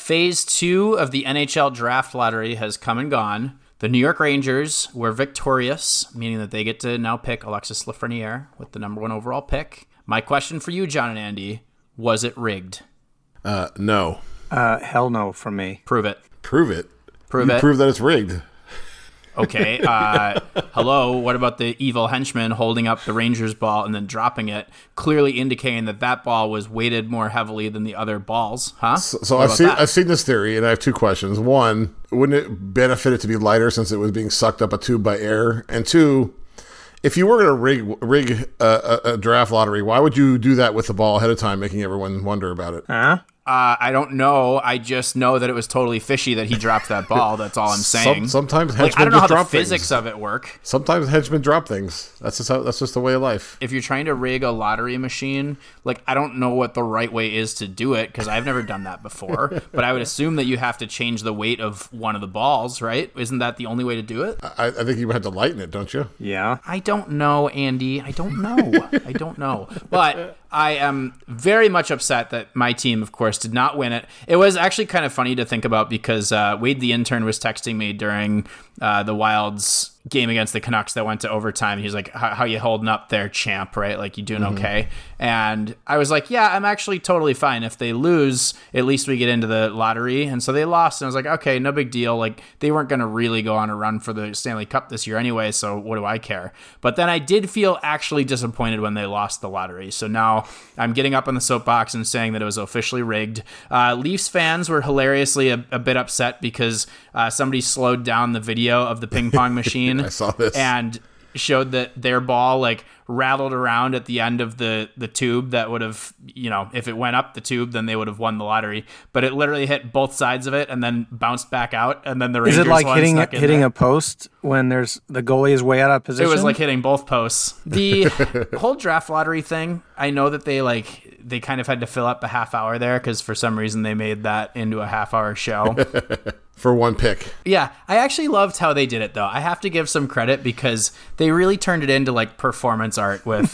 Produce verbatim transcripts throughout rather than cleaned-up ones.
Phase two of the N H L draft lottery has come and gone. The New York Rangers were victorious, meaning that they get to now pick Alexis Lafreniere with the number one overall pick. My question for you, John and Andy, was it rigged? Uh, no. Uh, hell no from me. Prove it. Prove it? Prove you it. Prove that it's rigged. Okay. Uh, hello. What about the evil henchman holding up the Rangers ball and then dropping it, clearly indicating that that ball was weighted more heavily than the other balls? Huh? So, so I've seen that? I've seen this theory, and I have two questions. One, wouldn't it benefit it to be lighter since it was being sucked up a tube by air? And two, if you were going to rig rig a, a, a draft lottery, why would you do that with the ball ahead of time, making everyone wonder about it? Huh? Uh, I don't know. I just know that it was totally fishy that he dropped that ball. That's all I'm saying. Some, sometimes henchmen like, I don't know just how drop the physics things. of it work. Sometimes henchmen drop things. That's just how, that's just the way of life. If you're trying to rig a lottery machine, like I don't know what the right way is to do it because I've never done that before. But I would assume that you have to change the weight of one of the balls, right? Isn't that the only way to do it? I, I think you have to lighten it, don't you? Yeah. I don't know, Andy. I don't know. I don't know. But I am very much upset that my team, of course, did not win it. It was actually kind of funny to think about because uh, Wade the intern was texting me during uh, the Wild's game against the Canucks that went to overtime. He's like, how you holding up there, champ, right? Like, you doing mm-hmm. okay? And I was like, yeah, I'm actually totally fine. If they lose, at least we get into the lottery. And so they lost. And I was like, okay, no big deal. Like, they weren't going to really go on a run for the Stanley Cup this year anyway, so what do I care? But then I did feel actually disappointed when they lost the lottery. So now I'm getting up on the soapbox and saying that it was officially rigged. Uh, Leafs fans were hilariously a, a bit upset because uh, somebody slowed down the video of the ping pong machine. I saw this. And showed that their ball like rattled around at the end of the the tube that would have, you know, if it went up the tube, then they would have won the lottery. But it literally hit both sides of it and then bounced back out. And then the Rangers Is it like won, hitting stuck in hitting there. a post when there's the goalie is way out of position? It was like hitting both posts. The whole draft lottery thing, I know that they like they kind of had to fill up a half hour there because for some reason they made that into a half hour show. For one pick. Yeah, I actually loved how they did it, though. I have to give some credit because they really turned it into like performance art with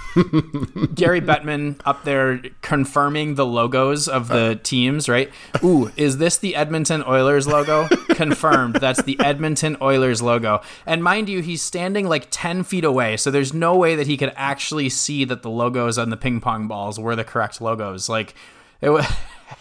Gary Bettman up there confirming the logos of the teams, right? Ooh, is this the Edmonton Oilers logo? Confirmed. That's the Edmonton Oilers logo. And mind you, he's standing like ten feet away, so there's no way that he could actually see that the logos on the ping pong balls were the correct logos. Like, it was...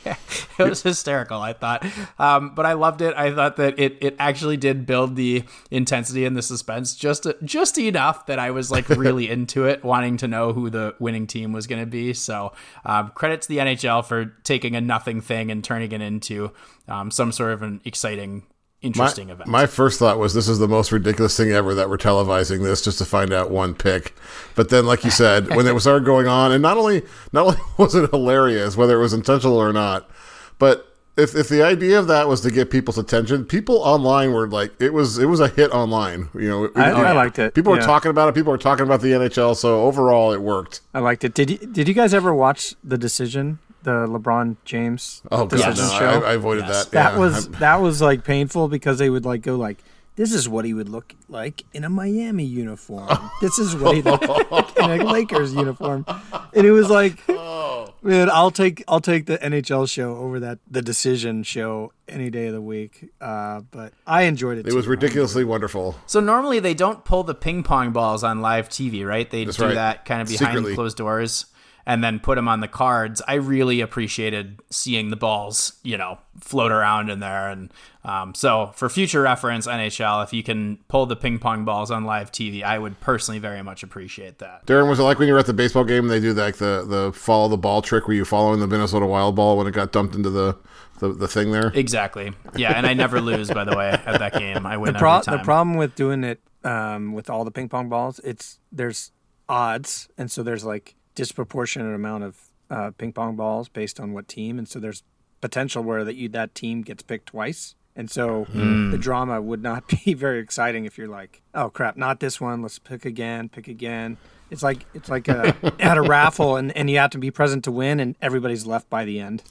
it was hysterical, I thought. Um, but I loved it. I thought that it it actually did build the intensity and the suspense just just enough that I was like really into it, wanting to know who the winning team was going to be. So um, credit to the N H L for taking a nothing thing and turning it into um, some sort of an exciting interesting my, event. My first thought was this is the most ridiculous thing ever that we're televising this just to find out one pick. But then, like you said, when it started going on, and not only not only was it hilarious, whether it was intentional or not, but if if the idea of that was to get people's attention, people online were like, it was it was a hit online. You know, I, it, I liked it. People yeah. were talking about it. People were talking about the N H L. So overall, it worked. I liked it. Did you, did you guys ever watch The Decision? The LeBron James oh god, decision no, show. I, I avoided Yes. that. That yeah. was I'm, that was like painful because they would like go like, this is what he would look like in a Miami uniform. This is what he looked like in a Lakers uniform, and it was like, man, I'll take I'll take the N H L show over that The Decision show any day of the week. Uh, but I enjoyed it. It too. was ridiculously wonderful. So normally they don't pull the ping pong balls on live T V, right? They That's do right. that kind of behind Secretly. closed doors and then put them on the cards. I really appreciated seeing the balls, you know, float around in there. And um, so for future reference, N H L, if you can pull the ping pong balls on live T V, I would personally very much appreciate that. Darren, was it like when you were at the baseball game and they do like the, the follow the ball trick where you follow in the Minnesota Wild ball when it got dumped into the, the, the thing there? Exactly. Yeah, and I never lose, by the way, at that game. I win The, pro- every time. the problem with doing it um, with all the ping pong balls, it's there's odds, and so there's like disproportionate amount of uh, ping pong balls based on what team, and so there's potential where that you that team gets picked twice, and so Mm. the drama would not be very exciting if you're like, oh crap, not this one, let's pick again, pick again. It's like it's like a, at a raffle, and, and you have to be present to win, and everybody's left by the end.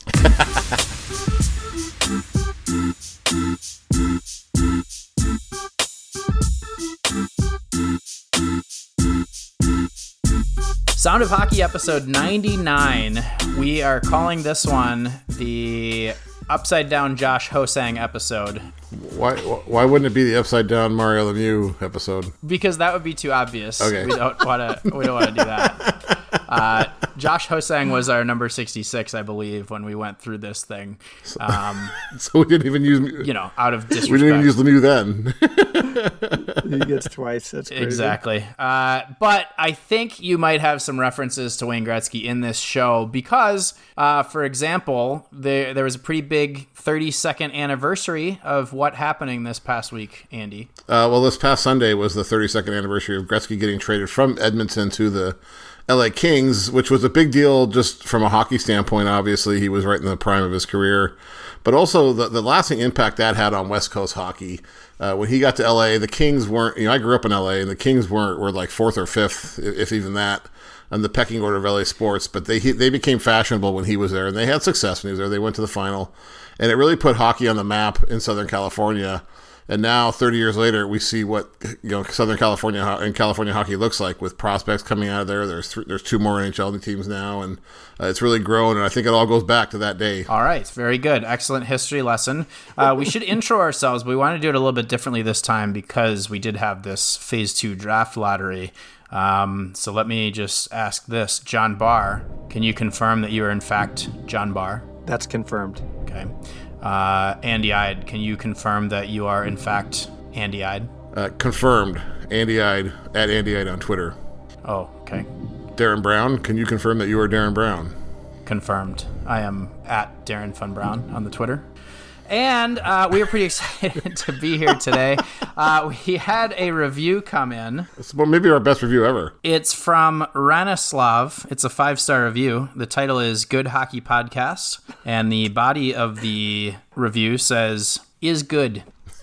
Sound of Hockey episode ninety-nine. We are calling this one the upside down Josh Hosang episode. Why why wouldn't it be the upside down Mario Lemieux episode? Because that would be too obvious. Okay. We don't want to we don't want to do that. Uh, Josh Hosang was our number sixty-six, I believe, when we went through this thing. Um, so we didn't even use you know, out of disrespect. We didn't even use Lemieux then. He gets twice. That's crazy. Exactly. Uh, but I think you might have some references to Wayne Gretzky in this show because, uh, for example, there there was a pretty big thirty-second anniversary of what happening this past week, Andy. Uh, well, this past Sunday was the thirty-second anniversary of Gretzky getting traded from Edmonton to the L A Kings, which was a big deal just from a hockey standpoint. Obviously, he was right in the prime of his career. But also the, the lasting impact that had on West Coast hockey. Uh, when he got to L A, the Kings weren't, you know, I grew up in L A, and the Kings weren't, were like fourth or fifth, if even that, on the pecking order of L A sports. But they they became fashionable when he was there, and they had success when he was there. They went to the final, and it really put hockey on the map in Southern California. And now, thirty years later, we see what you know Southern California and California hockey looks like with prospects coming out of there. There's th- there's two more N H L teams now, and uh, it's really grown. And I think it all goes back to that day. All right, very good, excellent history lesson. Uh, we should intro ourselves, but we want to do it a little bit differently this time because we did have this Phase Two draft lottery. Um, so let me just ask this: John Barr, can you confirm that you are in fact John Barr? That's confirmed. Okay. Uh, Andy Ide, can you confirm that you are in fact Andy Ide? Uh, confirmed. Andy Ide at Andy Ide on Twitter. Oh, okay. Darren Brown, can you confirm that you are Darren Brown? Confirmed. I am at Darren Fun Brown on the Twitter. And uh, we are pretty excited to be here today. Uh, we had a review come in. It's, well, maybe our best review ever. It's from Ranislav. It's a five-star review. The title is Good Hockey Podcast. And the body of the review says, is good.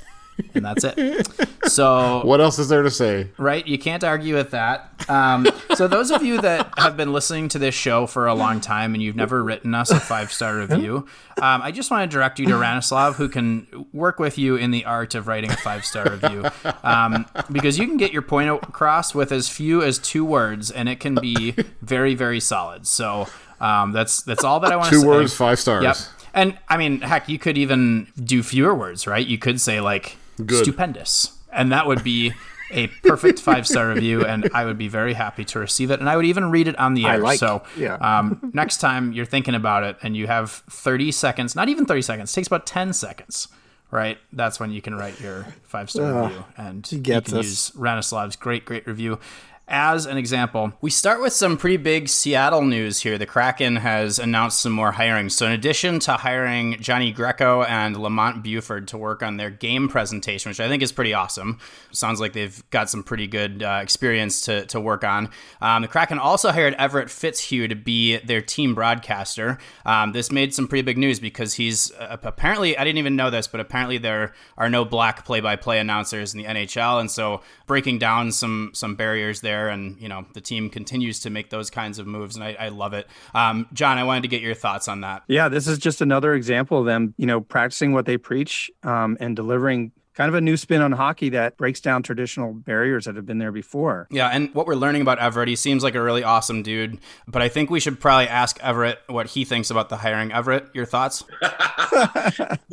And that's it. So what else is there to say? Right? You can't argue with that. Um, so those of you that have been listening to this show for a long time and you've never written us a five-star review, um, I just want to direct you to Ranislav, who can work with you in the art of writing a five-star review. Um, because you can get your point across with as few as two words, and it can be very, very solid. So um, that's that's all that I want to say. Two words, five stars. Yep. And, I mean, heck, you could even do fewer words, right? You could say, like, Good. Stupendous. And that would be a perfect five-star review, and I would be very happy to receive it. And I would even read it on the air. I like, so yeah. um, next time you're thinking about it and you have thirty seconds, not even thirty seconds, it takes about ten seconds, right? That's when you can write your five-star Uh, review. And he you gets can us. use Ranislav's great, great review as an example. We start with some pretty big Seattle news here. The Kraken has announced some more hiring. So in addition to hiring Johnny Greco and Lamont Buford to work on their game presentation, which I think is pretty awesome. Sounds like they've got some pretty good uh, experience to, to work on. Um, the Kraken also hired Everett Fitzhugh to be their team broadcaster. Um, this made some pretty big news because he's uh, apparently, I didn't even know this, but apparently there are no black play-by-play announcers in the N H L. And so breaking down some, some barriers there. And, you know, the team continues to make those kinds of moves, and I, I love it. Um, John, I wanted to get your thoughts on that. Yeah, this is just another example of them, you know, practicing what they preach um, and delivering kind of a new spin on hockey that breaks down traditional barriers that have been there before. Yeah, and what we're learning about Everett, he seems like a really awesome dude, but I think we should probably ask Everett what he thinks about the hiring. Everett, your thoughts? uh,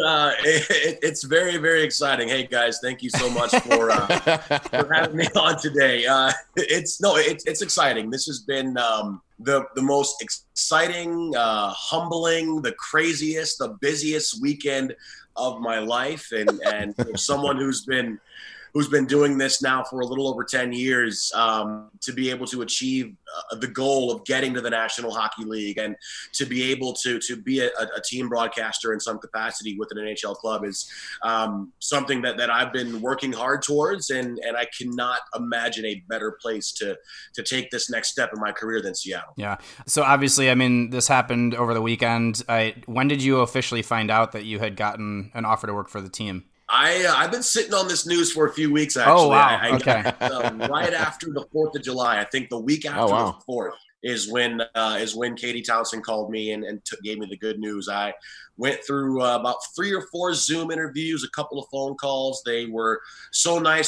it, it's very, very exciting. Hey, guys, thank you so much for uh, for having me on today. Uh, it's no, it, it's exciting. This has been um, the the most exciting, uh, humbling, the craziest, the busiest weekend of my life, and and for someone who's been who's been doing this now for a little over ten years, um, to be able to achieve uh, the goal of getting to the National Hockey League and to be able to to be a, a team broadcaster in some capacity with an N H L club is um, something that, that I've been working hard towards, and, and I cannot imagine a better place to to take this next step in my career than Seattle. Yeah. So obviously, I mean, this happened over the weekend. I, when did you officially find out that you had gotten an offer to work for the team? I, uh, I've been sitting on this news for a few weeks, actually. Oh, wow. I, I okay. got, um, right after the fourth of July, I think the week after Oh, wow. the fourth is when uh, is when Katie Townsend called me and, and t- gave me the good news. I went through uh, about three or four Zoom interviews, a couple of phone calls. They were so nice and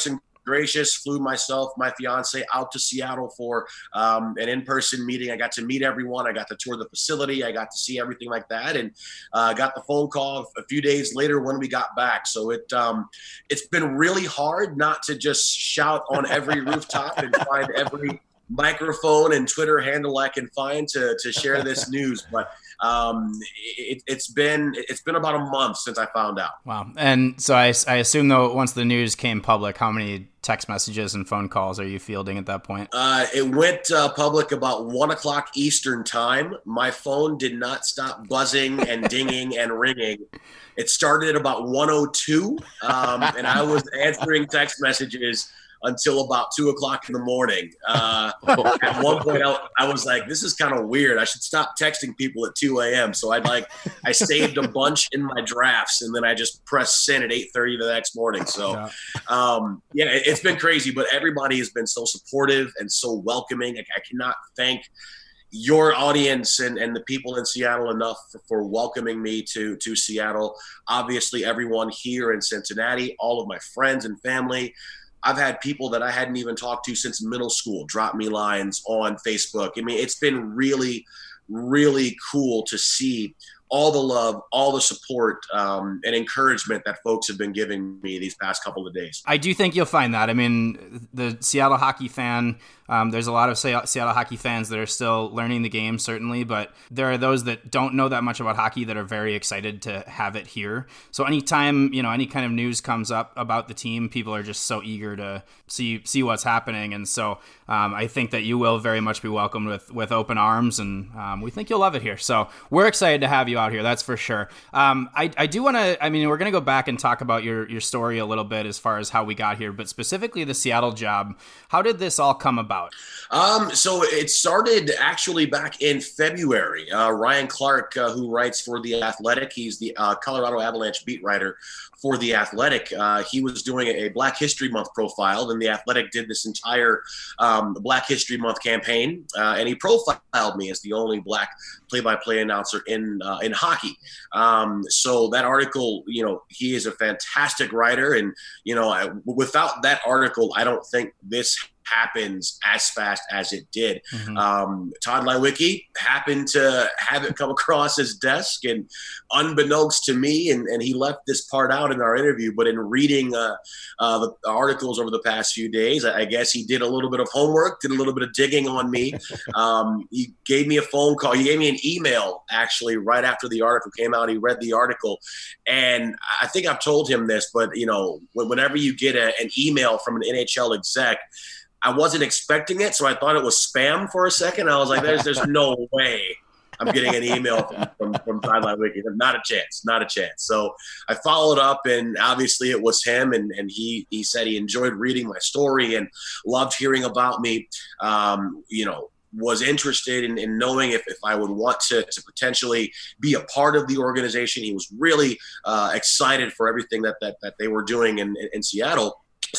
gracious, flew myself, my fiance out to Seattle for um, an in-person meeting. I got to meet everyone. I got to tour the facility. I got to see everything like that, and uh, got the phone call a few days later when we got back. So it um, it's been really hard not to just shout on every rooftop and find every microphone and Twitter handle I can find to to share this news, but um, it, it's been it's been about a month since I found out. Wow. And so I, I assume though, once the news came public, how many text messages and phone calls are you fielding at that point? Uh, it went uh, public about one o'clock Eastern time. My phone did not stop buzzing and dinging and ringing. It started at about one oh two, um, and I was answering text messages until about two o'clock in the morning. Uh, at one point, I, I was like, "This is kind of weird. I should stop texting people at two a.m." So I like, I saved a bunch in my drafts, and then I just pressed send at eight thirty the next morning. So, yeah, um, yeah it, it's been crazy, but everybody has been so supportive and so welcoming. Like, I cannot thank your audience and, and the people in Seattle enough for, for welcoming me to, to Seattle. Obviously, everyone here in Cincinnati, all of my friends and family. I've had people that I hadn't even talked to since middle school drop me lines on Facebook. I mean, it's been really, really cool to see all the love, all the support, um, and encouragement that folks have been giving me these past couple of days. I do think you'll find that. I mean, the Seattle hockey fan, um, there's a lot of Seattle hockey fans that are still learning the game, certainly, but there are those that don't know that much about hockey that are very excited to have it here. So anytime, you know, any kind of news comes up about the team, people are just so eager to see see what's happening. And so um, I think that you will very much be welcomed with, with open arms, and um, we think you'll love it here. So we're excited to have you out here, that's for sure. Um, I, I do want to, I mean, we're going to go back and talk about your, your story a little bit as far as how we got here, but specifically the Seattle job. How did this all come about? Um, so it started actually back in February. Uh, Ryan Clark, uh, who writes for The Athletic, he's the uh, Colorado Avalanche beat writer for The Athletic. Uh, he was doing a Black History Month profile, and The Athletic did this entire um, Black History Month campaign, uh, and he profiled me as the only Black play-by-play announcer in uh, in hockey. Um, so that article, you know, he is a fantastic writer, and you know, I, without that article, I don't think this happens as fast as it did. Mm-hmm. Um, Todd Leiweke happened to have it come across his desk, and unbeknownst to me, and, and he left this part out in our interview, but in reading uh, uh, the articles over the past few days, I guess he did a little bit of homework, did a little bit of digging on me. Um, he gave me a phone call. He gave me an email, actually, right after the article came out. He read the article, and I think I've told him this, but, you know, whenever you get a, an email from an N H L exec, I wasn't expecting it, so I thought it was spam for a second. I was like, there's there's no way I'm getting an email from, from, from Todd Leiweke. Not a chance, not a chance. So I followed up, and obviously it was him, and, and he he said he enjoyed reading my story and loved hearing about me, um, you know, was interested in, in knowing if, if I would want to, to potentially be a part of the organization. He was really uh, excited for everything that, that, that they were doing in, in, in Seattle.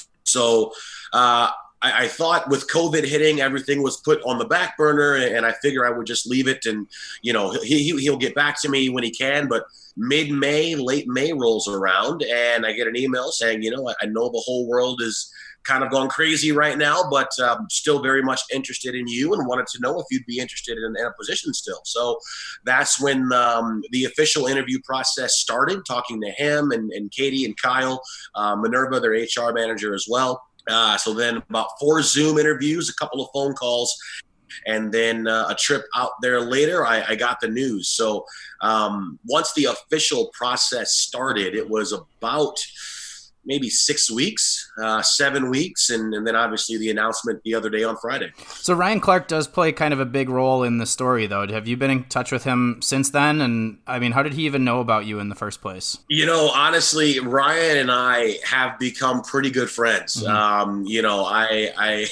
So uh, I, I thought with COVID hitting, everything was put on the back burner, and I figure I would just leave it, and, you know, he, he'll get back to me when he can. But mid-May, late May rolls around, and I get an email saying, you know, I, I know the whole world is kind of gone crazy right now, but um, still very much interested in you, and wanted to know if you'd be interested in, in a position still. So that's when um, the official interview process started, talking to him and, and Katie and Kyle, uh, Minerva, their H R manager as well. Uh, so then about four Zoom interviews, a couple of phone calls, and then uh, a trip out there later, I, I got the news. So um, once the official process started, it was about maybe six weeks, uh, seven weeks, and, and then obviously the announcement the other day on Friday. So Ryan Clark does play kind of a big role in the story, though. Have you been in touch with him since then? And I mean, how did he even know about you in the first place? You know, honestly, Ryan and I have become pretty good friends. Mm-hmm. Um, you know, I, I,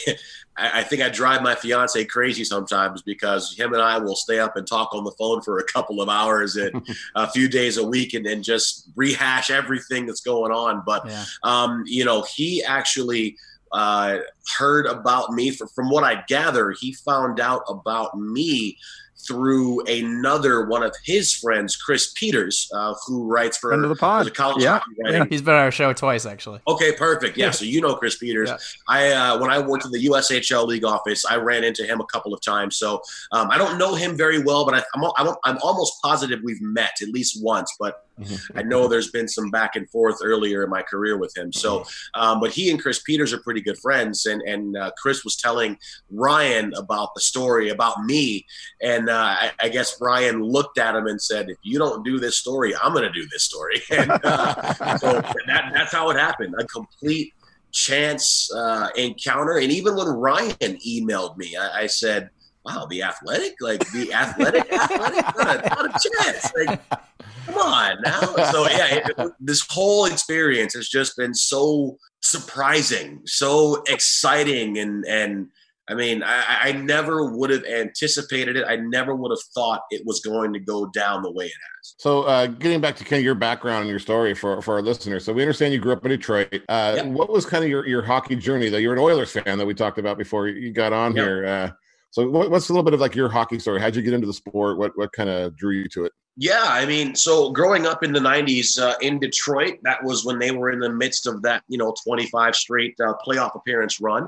I think I drive my fiance crazy sometimes, because him and I will stay up and talk on the phone for a couple of hours and a few days a week, and then just rehash everything that's going on. But, yeah. um, you know, he actually uh, heard about me. From, from what I gather, he found out about me through another one of his friends, Chris Peters, uh, who writes for Friend of the pod. the college Yeah. hockey writing. Yeah, he's been on our show twice, actually. Okay, perfect. Yeah, so you know Chris Peters. Yeah. I uh, when I worked in the U S H L league office, I ran into him a couple of times. So um, I don't know him very well, but I, I'm I'm I'm almost positive we've met at least once. But I know there's been some back and forth earlier in my career with him. So, um, but he and Chris Peters are pretty good friends, and and uh, Chris was telling Ryan about the story about me, and uh, I, I guess Ryan looked at him and said, "If you don't do this story, I'm going to do this story." And uh, so that, that's how it happened. A complete chance uh, encounter. And even when Ryan emailed me, I, I said, "Wow, the Athletic, like the Athletic, Athletic, not a, not a chance." Like, come on now. So yeah, it, this whole experience has just been so surprising, so exciting, and and I mean, I, I never would have anticipated it. I never would have thought it was going to go down the way it has. So, uh, getting back to kind of your background and your story for, for our listeners. So, we understand you grew up in Detroit. Uh, Yep. What was kind of your, your hockey journey, though? You're an Oilers fan that we talked about before you got on Yep. here. Uh, so, what, what's a little bit of like your hockey story? How'd you get into the sport? What what kind of drew you to it? Yeah, I mean, so growing up in the nineties uh, in Detroit, that was when they were in the midst of that, you know, twenty-five straight uh, playoff appearance run.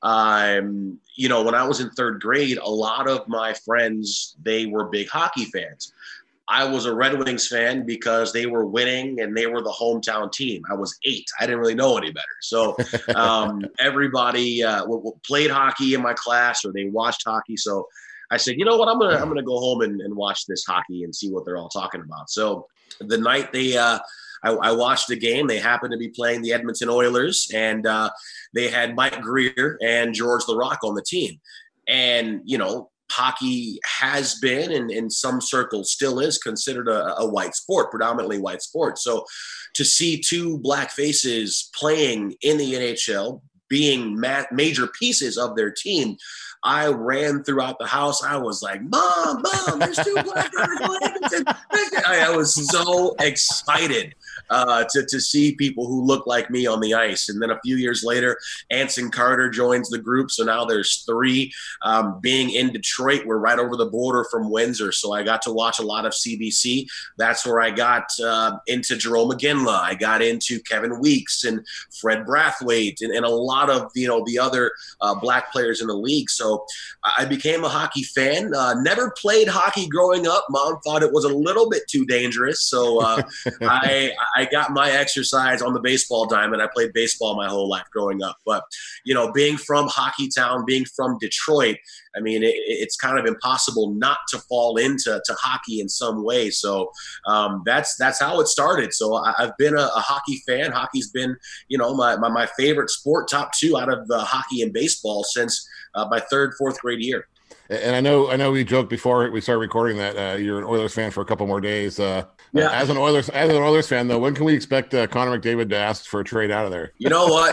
Um, you know, when I was in third grade, a lot of my friends, they were big hockey fans. I was a Red Wings fan because they were winning and they were the hometown team. I was eight. I didn't really know any better. So um, everybody uh, w- w- played hockey in my class, or they watched hockey. So I said, you know what, I'm gonna I'm gonna go home and, and watch this hockey and see what they're all talking about. So the night they uh, I, I watched the game, they happened to be playing the Edmonton Oilers, and uh, they had Mike Greer and George LaRock on the team. And you know, hockey has been, and in some circles still is, considered a, a white sport, predominantly white sport. So to see two black faces playing in the N H L, being ma- major pieces of their team, I ran throughout the house. I was like, "Mom, Mom, there's two black guys on Edmonton." I, I was so excited uh, to, to see people who look like me on the ice. And then a few years later, Anson Carter joins the group. So now there's three. Um, being in Detroit, we're right over the border from Windsor. So I got to watch a lot of C B C. That's where I got uh, into Jerome McGinley. I got into Kevin Weeks and Fred Brathwaite and, and a lot of, you know, the other uh, black players in the league. So I became a hockey fan. Uh, never played hockey growing up. Mom thought it was a little bit too dangerous. So uh, I I got my exercise on the baseball diamond. I played baseball my whole life growing up. But, you know, being from Hockey Town, being from Detroit, I mean, it, it's kind of impossible not to fall into to hockey in some way. So um, that's that's how it started. So I, I've been a, a hockey fan. Hockey's been, you know, my, my, my favorite sport, top two out of uh, hockey and baseball since uh, my third, fourth grade year. And I know, I know, we joked before we started recording that uh, you're an Oilers fan for a couple more days. Uh, Yeah. uh, as an Oilers, as an Oilers fan, though, when can we expect uh, Connor McDavid to ask for a trade out of there? You know what?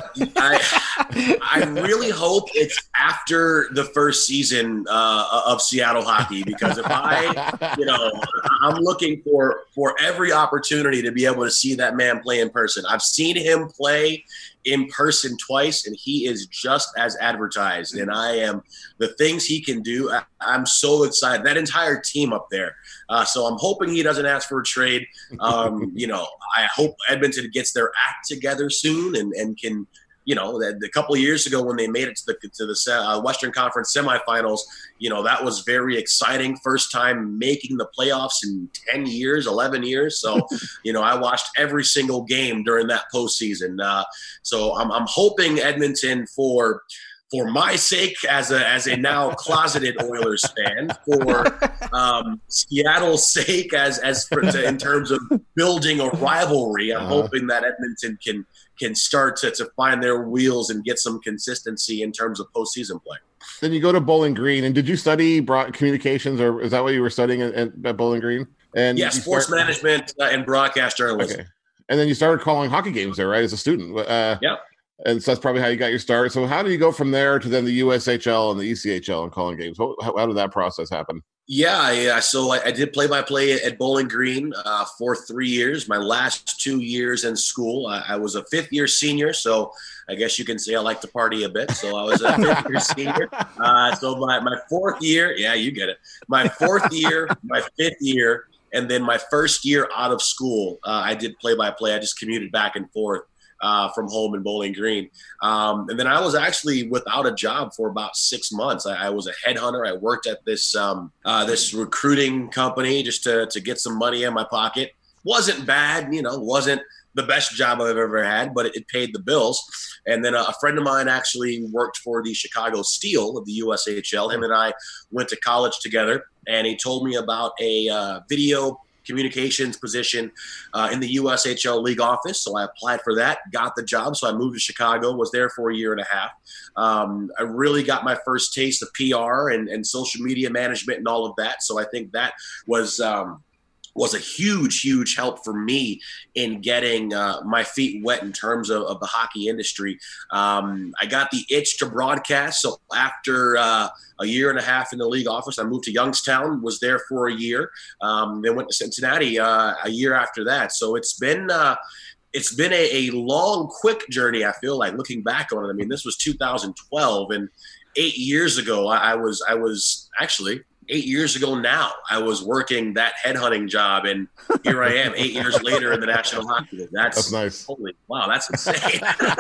I I really hope it's after the first season uh, of Seattle hockey, because if I, you know, I'm looking for for every opportunity to be able to see that man play in person. I've seen him play in person twice, and he is just as advertised. And I am the things he can do. I, I'm so excited. That entire team up there. Uh, so I'm hoping he doesn't ask for a trade. Um, you know, I hope Edmonton gets their act together soon and, and can, you know, that a couple of years ago when they made it to the to the uh, Western Conference semifinals, you know, that was very exciting. First time making the playoffs in ten years, eleven years. So, you know, I watched every single game during that postseason. Uh, so I'm, I'm hoping Edmonton, for for my sake as a as a now closeted Oilers fan, for um, Seattle's sake as as for, to, in terms of building a rivalry, I'm Uh-huh. hoping that Edmonton can can start to, to find their wheels and get some consistency in terms of postseason play. Then you go to Bowling Green, and did you study broad communications, or is that what you were studying at, at Bowling Green? And Yeah, you sports start- management uh, and broadcast journalism. Okay, and then you started calling hockey games there, right, as a student? Uh, Yeah. And so that's probably how you got your start. So how do you go from there to then the U S H L and the E C H L and calling games? How, how did that process happen? Yeah, yeah. So I, I did play-by-play at Bowling Green uh, for three years. My last two years in school, I, I was a fifth-year senior. So I guess you can say I like to party a bit. So I was a fifth-year senior. Uh, so my, my fourth year, yeah, you get it. My fourth year, my fifth year, and then my first year out of school, uh, I did play-by-play. I just commuted back and forth. Uh, from home in Bowling Green. Um, and then I was actually without a job for about six months. I, I was a headhunter. I worked at this um, uh, this recruiting company just to, to get some money in my pocket. Wasn't bad, you know, wasn't the best job I've ever had, but it, it paid the bills. And then a, a friend of mine actually worked for the Chicago Steel of the U S H L. Him and I went to college together, and he told me about a uh, video communications position uh, in the U S H L league office. So I applied for that, got the job. So I moved to Chicago, was there for a year and a half. Um, I really got my first taste of P R and, and social media management and all of that. So I think that was um, was a huge, huge help for me in getting uh, my feet wet in terms of, of the hockey industry. Um, I got the itch to broadcast. So after uh, a year and a half in the league office, I moved to Youngstown, was there for a year, um, then went to Cincinnati uh, a year after that. So it's been uh, it's been a, a long, quick journey, I feel like, looking back on it. I mean, this was two thousand twelve, and eight years ago, I, I was I was actually – Eight years ago now, I was working that headhunting job, and here I am eight years later in the National Hockey League. That's, That's nice. Holy, wow, that's insane.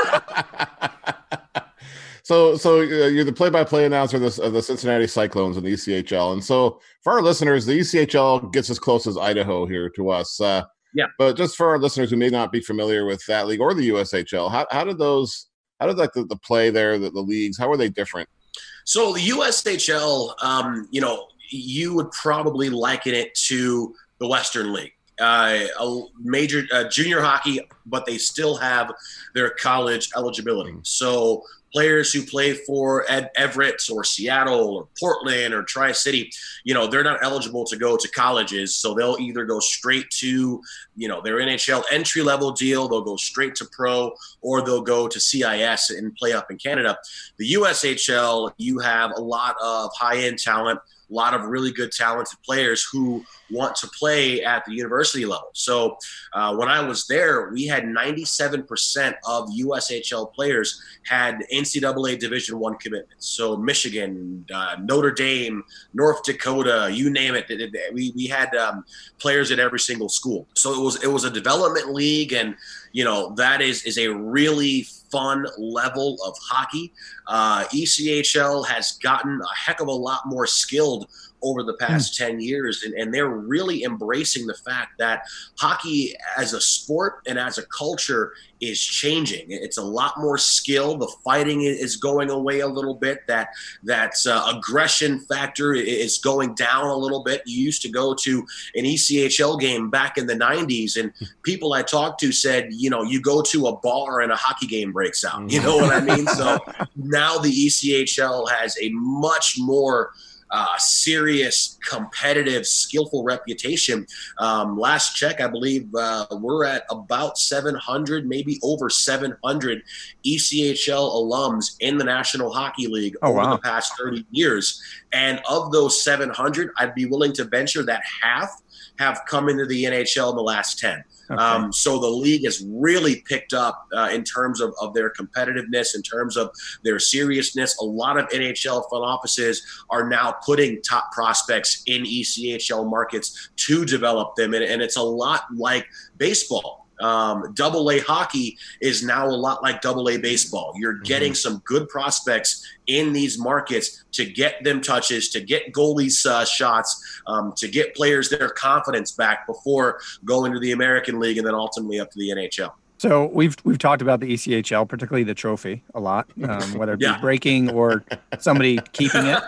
so, so uh, you're the play-by-play announcer of the, of the Cincinnati Cyclones in the E C H L, and so for our listeners, the E C H L gets as close as Idaho here to us. Uh, yeah, but just for our listeners who may not be familiar with that league or the U S H L, how how did those, how did like the, the play there, the, the leagues, how were they different? So the U S H L, um, you know. You would probably liken it to the Western League, uh, a major uh, junior hockey, but they still have their college eligibility. So players who play for Ed Everett or Seattle or Portland or Tri-City, you know, they're not eligible to go to colleges. So they'll either go straight to, you know, their N H L entry-level deal, they'll go straight to pro, or they'll go to C I S and play up in Canada. The U S H L, you have a lot of high-end talent, a lot of really good talented players who want to play at the university level. So uh, when I was there, we had ninety-seven percent of U S H L players had N C double A Division One commitments. So Michigan, uh, Notre Dame, North Dakota, you name it. We, we had um, players at every single school. So it was it was a development league, and you know that is is a really fun level of hockey. Uh, E C H L has gotten a heck of a lot more skilled over the past mm. ten years, and, and they're really embracing the fact that hockey as a sport and as a culture is changing. It's a lot more skill. The fighting is going away a little bit. That that uh, aggression factor is going down a little bit. You used to go to an E C H L game back in the nineties, and people I talked to said, you know, you go to a bar and a hockey game breaks out. You know what I mean? So now the E C H L has a much more Uh, serious, competitive, skillful reputation. Um, last check, I believe uh, we're at about seven hundred, maybe over seven hundred E C H L alums in the National Hockey League oh, over wow. the past thirty years. And of those seven hundred, I'd be willing to venture that half have come into the N H L in the last ten. Okay. Um, so the league has really picked up uh, in terms of, of their competitiveness, in terms of their seriousness. A lot of N H L front offices are now putting top prospects in E C H L markets to develop them. And, and it's a lot like baseball. Um, double A hockey is now a lot like double A baseball. You're getting mm-hmm. some good prospects in these markets to get them touches, to get goalies uh, shots, um, to get players their confidence back before going to the American League and then ultimately up to the N H L. So we've we've talked about the E C H L, particularly the trophy, a lot, um, whether it be yeah. breaking or somebody keeping it.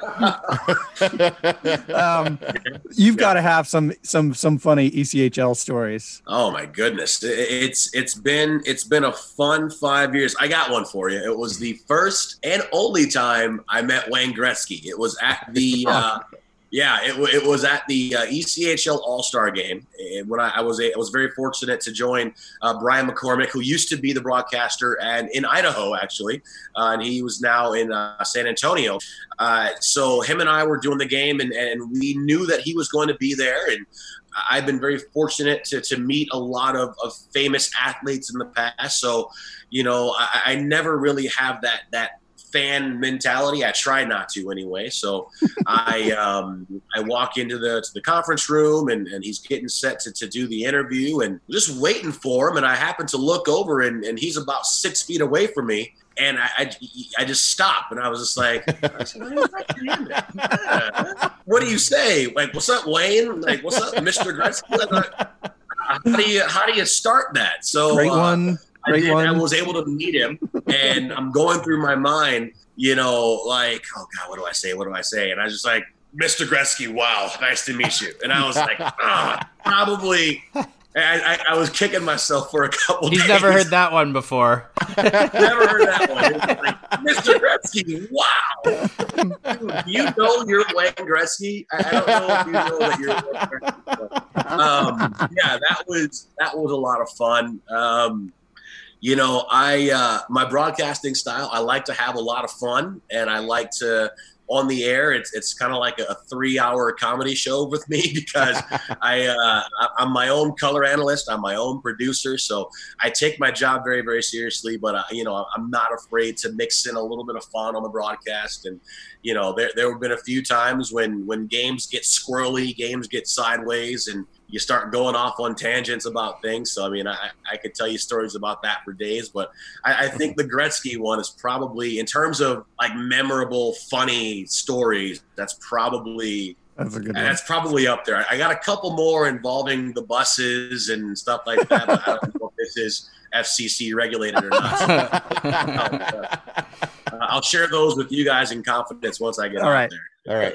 um, you've yeah. got to have some some some funny E C H L stories. Oh my goodness, it's it's been it's been a fun five years. I got one for you. It was the first and only time I met Wayne Gretzky. It was at the. Uh, Yeah, it, it was at the uh, E C H L All-Star Game. And when I, I was a, I was very fortunate to join uh, Brian McCormick, who used to be the broadcaster and in Idaho, actually, uh, and he was now in uh, San Antonio. Uh, so him and I were doing the game, and, and we knew that he was going to be there. And I've been very fortunate to, to meet a lot of, of famous athletes in the past. So, you know, I, I never really have that that. fan mentality. I try not to anyway. So I um, I walk into the to the conference room and, and he's getting set to, to do the interview and just waiting for him. And I happen to look over and, and he's about six feet away from me. And I, I, I just stopped and I was just like, I said, what do you say? Like, what's up, Wayne? Like, what's up, Mister Gretzky? How do you how do you start that? So Great uh, one. I, did, one. I was able to meet him, and I'm going through my mind, you know, like, oh God, what do I say? What do I say? And I was just like, Mister Gretzky, wow, nice to meet you. And I was like, ah, probably. I, I, I was kicking myself for a couple He's days. never heard that one before. Never heard that one. It was like, Mister Gretzky, wow. Dude, do you know you're Wayne Gretzky? I, I don't know if you know that you're Wayne Gretzky. But, um, yeah, that was that was a lot of fun. Um, you know, I uh, my broadcasting style, I like to have a lot of fun, and I like to on the air. It's it's kind of like a three hour comedy show with me because I uh, I'm my own color analyst. I'm my own producer, so I take my job very very seriously. But uh, you know, I'm not afraid to mix in a little bit of fun on the broadcast. And you know, there there have been a few times when when games get squirrely, games get sideways, and you start going off on tangents about things. So, I mean, I, I could tell you stories about that for days, but I, I think the Gretzky one is probably, in terms of like memorable, funny stories, that's probably, That's a good one. that's probably up there. I got a couple more involving the buses and stuff like that, but I don't know if this is F C C regulated or not. So, uh, I'll share those with you guys in confidence once I get All out right. there. All right.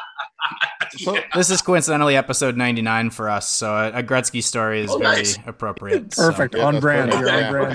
So, This is coincidentally episode ninety-nine for us, so a, a Gretzky story is Oh, very nice. appropriate. so. Perfect. Yeah, on that's brand. perfect. You're Yeah.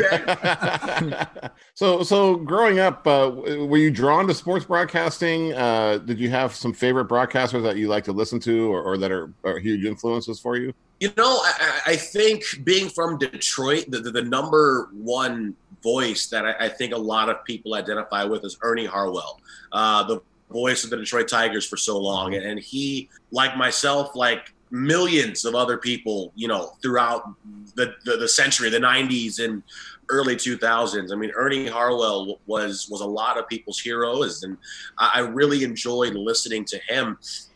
on brand. Okay. so, so growing up, uh, were you drawn to sports broadcasting? Uh, did you have some favorite broadcasters that you like to listen to, or, or that are, are huge influences for you? You know, I, I think being from Detroit, the, the, the number one voice that I, I think a lot of people identify with is Ernie Harwell, uh, the voice of the Detroit Tigers for so long. And, and he, like myself, like millions of other people, you know, throughout the, the, the century, the nineties and early two thousands. I mean, Ernie Harwell was was a lot of people's heroes, and I, I really enjoyed listening to him.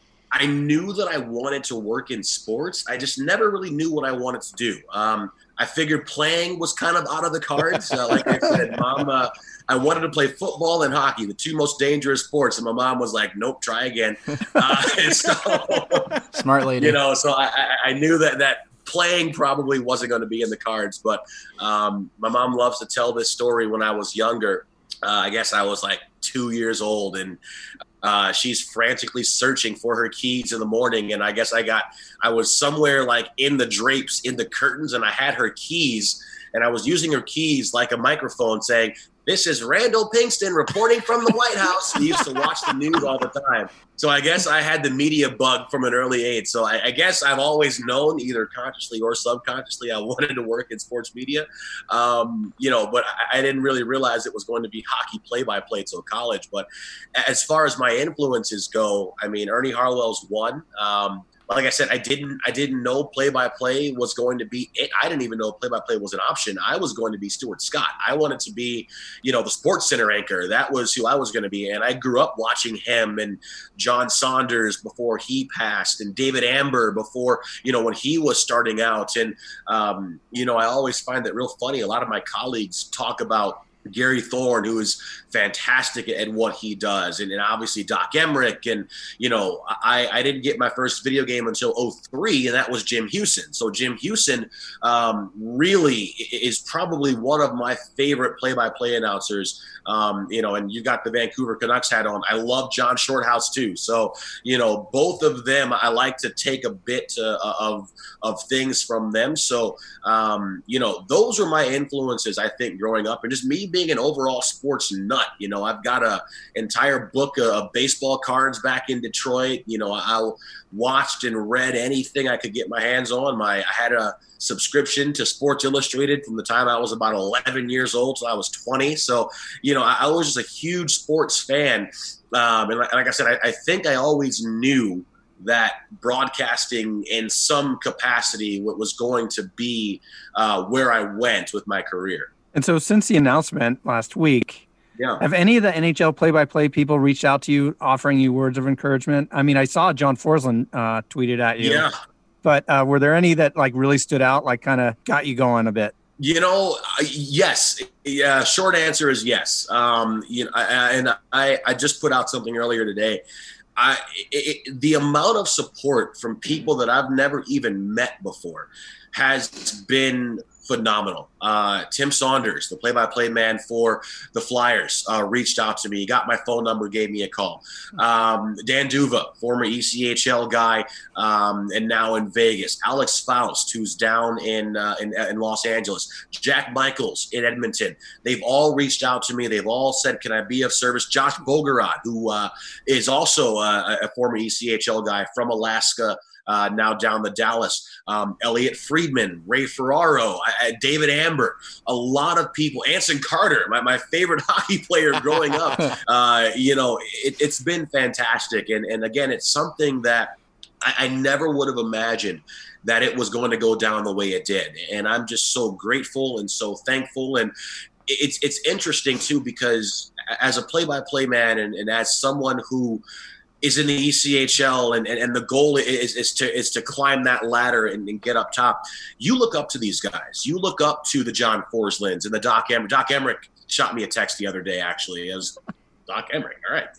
I knew that I wanted to work in sports. I just never really knew what I wanted to do. Um, I figured playing was kind of out of the cards. Uh, like I said, Mom, uh, I wanted to play football and hockey, the two most dangerous sports. And my mom was like, nope, try again. Uh, and so, Smart lady. you know, so I, I, I knew that that playing probably wasn't going to be in the cards. But um, my mom loves to tell this story. When I was younger, uh, I guess I was like two years old, and Uh, she's frantically searching for her keys in the morning. And I guess I got, I was somewhere like in the drapes, in the curtains, and I had her keys, and I was using her keys like a microphone saying, "This is Randall Pinkston reporting from the White House." We used to watch the news all the time. So I guess I had the media bug from an early age. So I, I guess I've always known, either consciously or subconsciously, I wanted to work in sports media. Um, you know, but I, I didn't really realize it was going to be hockey play-by-play till college. But as far as my influences go, I mean, Ernie Harwell's one. Um, Like I said, I didn't I didn't know play-by-play was going to be it. I didn't even know play-by-play was an option. I was going to be Stuart Scott. I wanted to be, you know, the Sports Center anchor. That was who I was going to be. And I grew up watching him and John Saunders before he passed, and David Amber before, you know, when he was starting out. And, um, you know, I always find that real funny. A lot of my colleagues talk about Gary Thorne, who is fantastic at what he does, and, and obviously Doc Emmerich. And, you know, I, I didn't get my first video game until oh three, and that was Jim Hewson. So Jim Hewson um, really is probably one of my favorite play-by-play announcers. Um, you know, and you got the Vancouver Canucks hat on. I love John Shorthouse too. So, you know, both of them, I like to take a bit uh, of of things from them. So, um, you know, those were my influences, I think, growing up, and just me being an overall sports nut. You know, I've got a entire book of baseball cards back in Detroit. You know, I watched and read anything I could get my hands on. My I had a subscription to Sports Illustrated from the time I was about eleven years old till I was twenty. So, you know, I, I was just a huge sports fan. Um, and like, like I said, I, I think I always knew that broadcasting in some capacity was going to be uh, where I went with my career. And so since the announcement last week, yeah. have any of the N H L play-by-play people reached out to you offering you words of encouragement? I mean, I saw John Forsland uh, tweeted at you. Yeah. But uh, were there any that like really stood out, like kind of got you going a bit? You know, yes. Yeah. Short answer is yes. Um, you know, I, and I, I just put out something earlier today. I, it, the amount of support from people that I've never even met before has been phenomenal. Uh, Tim Saunders, the play-by-play man for the Flyers, uh, reached out to me, got my phone number, gave me a call. Um, Dan Duva, former E C H L guy, um, and now in Vegas. Alex Faust, who's down in, uh, in in Los Angeles. Jack Michaels in Edmonton. They've all reached out to me. They've all said, "Can I be of service?" Josh Bogorod, who uh, is also a, a former E C H L guy from Alaska. Uh, now down the Dallas, um, Elliot Friedman, Ray Ferraro, I, I, David Amber, a lot of people, Anson Carter, my, my favorite hockey player growing up. uh, you know, it, it's been fantastic. And, and again, it's something that I, I never would have imagined that it was going to go down the way it did. And I'm just so grateful and so thankful. And it's, it's interesting too, because as a play-by-play man and, and as someone who is in the E C H L and, and, and the goal is, is to is to climb that ladder and, and get up top. You look up to these guys. You look up to the John Forslands and the Doc Emrick. Doc Emrick shot me a text the other day, actually. It was Doc Emrick. All right.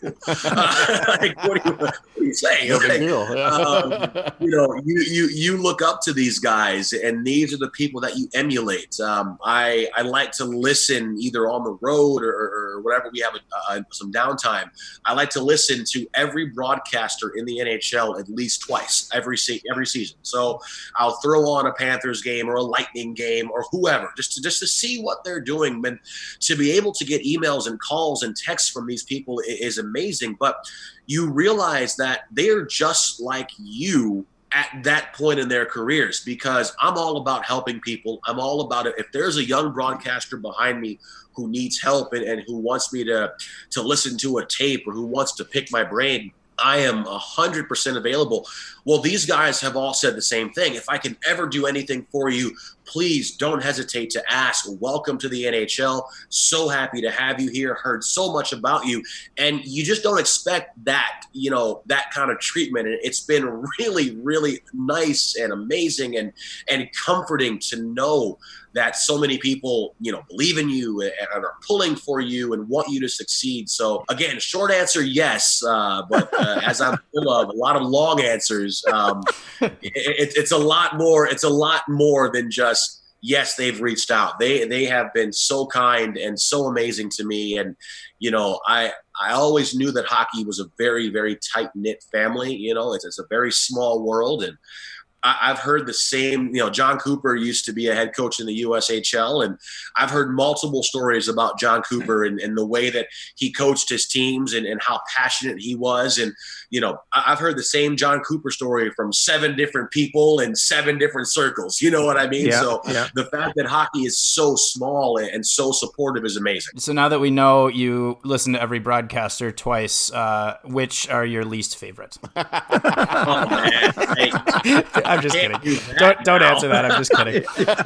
uh, like, what, do you, what do you say? No like, big deal. Yeah. um, you know, you, you you look up to these guys, and these are the people that you emulate. Um, I I like to listen either on the road or, or whatever we have a, uh, some downtime. I like to listen to every broadcaster in the N H L at least twice every se- every season. So I'll throw on a Panthers game or a Lightning game or whoever just to just to see what they're doing. And to be able to get emails and calls and texts from these people is amazing. But you realize that they're just like you at that point in their careers, because I'm all about helping people. I'm all about it. If there's a young broadcaster behind me who needs help and, and who wants me to, to listen to a tape or who wants to pick my brain, I am one hundred percent available. Well, these guys have all said the same thing. If I can ever do anything for you, please don't hesitate to ask. Welcome to the N H L. So happy to have you here. Heard so much about you. And you just don't expect that, you know, that kind of treatment. And it's been really, really nice and amazing and, and comforting to know that so many people, you know, believe in you and are pulling for you and want you to succeed. So again, short answer, yes. Uh, but uh, as I'm full of a lot of long answers, um, it, it's a lot more. It's a lot more than just, yes, they've reached out. They they have been so kind and so amazing to me. And, you know, I I always knew that hockey was a very, very tight-knit family. You know, it's, it's a very small world. And I've heard the same, you know, John Cooper used to be a head coach in the U S H L, and I've heard multiple stories about John Cooper and, and the way that he coached his teams and, and how passionate he was. And, you know, I've heard the same John Cooper story from seven different people in seven different circles. You know what I mean? Yeah, so yeah. The fact that hockey is so small and so supportive is amazing. So now that we know you listen to every broadcaster twice, uh, which are your least favorite? Oh, man. Hey, I'm just kidding. Do don't don't now. answer that. I'm just kidding.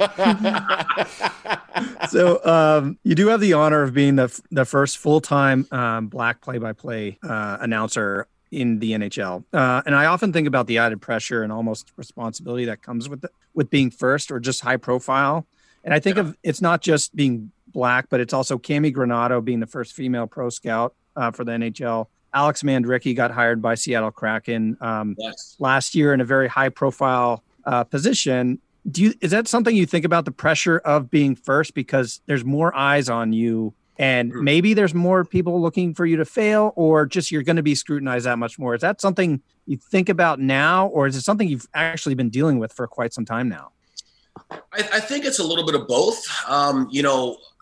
So um, you do have the honor of being the the first full-time um, Black play-by-play uh, announcer in the N H L. Uh, and I often think about the added pressure and almost responsibility that comes with the, with being first or just high profile. And I think yeah. of it's not just being Black, but it's also Cami Granato being the first female pro scout uh, for the N H L. Alex Mandrycky got hired by Seattle Kraken um, yes. last year in a very high profile uh, position. Do you, is that something you think about, the pressure of being first, because there's more eyes on you and mm-hmm. maybe there's more people looking for you to fail, or just you're going to be scrutinized that much more? Is that something you think about now, or is it something you've actually been dealing with for quite some time now? I, I think it's a little bit of both. Um, you know,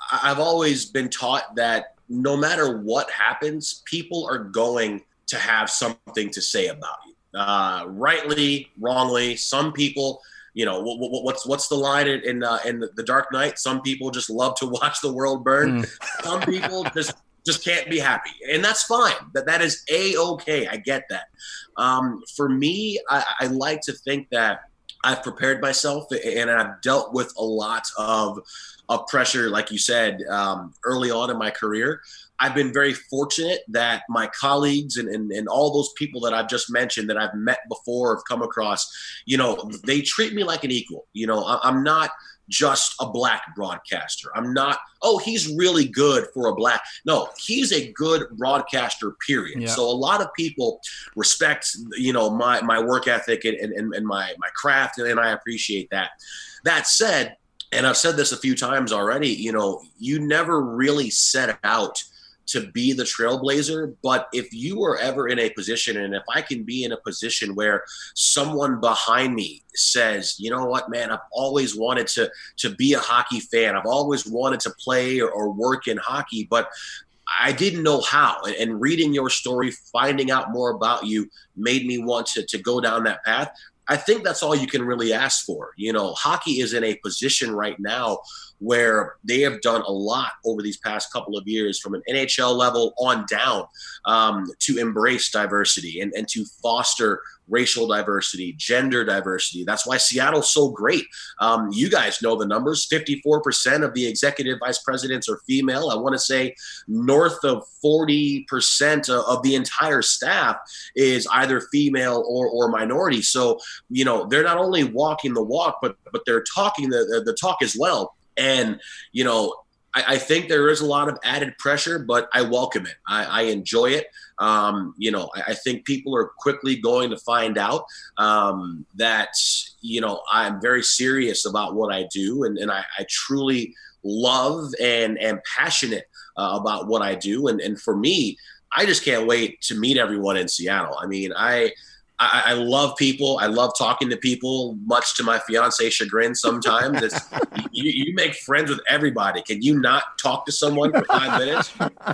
I, I've always been taught that no matter what happens, people are going to have something to say about you. Uh, rightly, wrongly, some people, you know, what, what, what's what's the line in in, uh, in the Dark Knight? Some people just love to watch the world burn. Mm. Some people just just can't be happy, and that's fine. That that is a-okay. I get that. Um, for me, I, I like to think that I've prepared myself, and I've dealt with a lot of of pressure, like you said, um, early on in my career. I've been very fortunate that my colleagues and, and, and all those people that I've just mentioned that I've met before, have come across, you know, they treat me like an equal. You know, I, I'm not just a black broadcaster. I'm not, oh, he's really good for a black. No, he's a good broadcaster, period. Yeah. So a lot of people respect, you know, my, my work ethic and, and, and my, my craft, and I appreciate that. That said, and I've said this a few times already, you know, you never really set out to be the trailblazer. But if you are ever in a position, and if I can be in a position where someone behind me says, you know what, man, I've always wanted to, to be a hockey fan. I've always wanted to play or, or work in hockey, but I didn't know how. And, and reading your story, finding out more about you made me want to, to go down that path. I think that's all you can really ask for. You know, hockey is in a position right now where they have done a lot over these past couple of years from an N H L level on down um, to embrace diversity and, and to foster racial diversity, gender diversity. That's why Seattle's so great. Um, you guys know the numbers. fifty-four percent of the executive vice presidents are female. I want to say north of forty percent of the entire staff is either female or, or minority. So, you know, they're not only walking the walk, but but they're talking the, the talk as well. And, you know, I, I think there is a lot of added pressure, but I welcome it. I, I enjoy it. Um, you know, I, I think people are quickly going to find out um, that, you know, I'm very serious about what I do. And, and I, I truly love and am passionate uh, about what I do. And, and for me, I just can't wait to meet everyone in Seattle. I mean, I – I, I love people. I love talking to people, much to my fiance's chagrin sometimes. It's, you, you make friends with everybody. Can you not talk to someone for five minutes?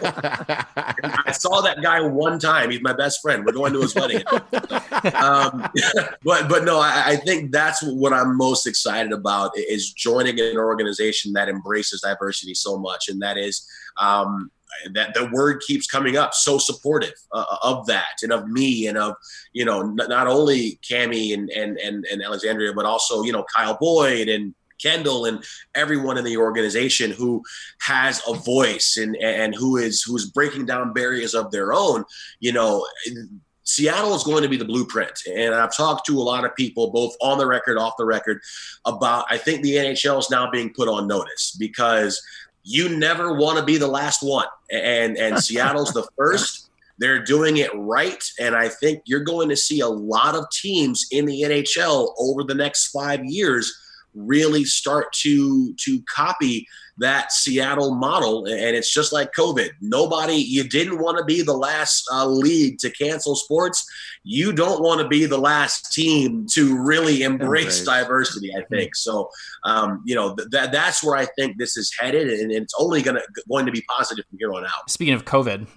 I saw that guy one time. He's my best friend. We're going to his wedding. Um, but but no, I, I think that's what I'm most excited about, is joining an organization that embraces diversity so much. And that is um, – that the word keeps coming up, so supportive uh, of that and of me and of, you know, n- not only Cammie and, and, and, and Alexandria, but also, you know, Kyle Boyd and Kendall and everyone in the organization who has a voice and, and who is, who's breaking down barriers of their own. You know, Seattle is going to be the blueprint. And I've talked to a lot of people, both on the record, off the record, about, I think the N H L is now being put on notice, because you never want to be the last one. And and Seattle's the first. They're doing it right. And I think you're going to see a lot of teams in the N H L over the next five years really start to to copy that Seattle model. And it's just like COVID. Nobody, you didn't want to be the last uh, league to cancel sports. You don't want to be the last team to really embrace okay. diversity, I think. So, um, you know, th- that that's where I think this is headed, and it's only gonna going to be positive from here on out. Speaking of COVID,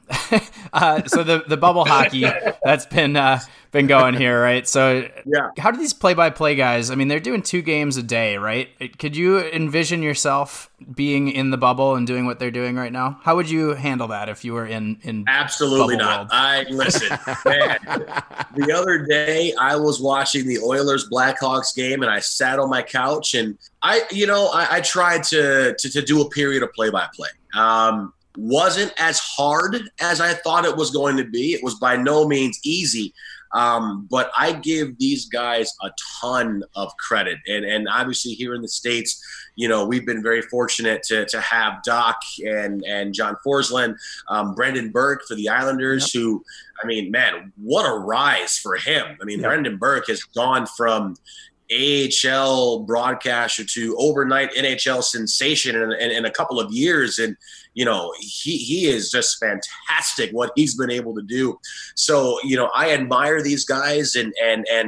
uh, so the, the bubble hockey that's been uh, been going here, right? So, yeah. How do these play-by-play guys? I mean, they're doing two games a day, right? Could you envision yourself being in the bubble and doing what they're doing right now? How would you handle that if you were in in absolutely bubble not world? I listen, man. The other day I was watching the Oilers Blackhawks game, and I sat on my couch, and I you know I, I tried to, to to do a period of play-by-play. Um wasn't as hard as I thought it was going to be. It was by no means easy. Um, but I give these guys a ton of credit. And, and obviously here in the States, you know, we've been very fortunate to to have Doc and, and John Forsland, um, Brendan Burke for the Islanders, yep. who, I mean, man, what a rise for him. I mean, yep. Brendan Burke has gone from A H L broadcaster to overnight N H L sensation in, in, in a couple of years. And, you know, he, he is just fantastic what he's been able to do. So, you know, I admire these guys, and, and, and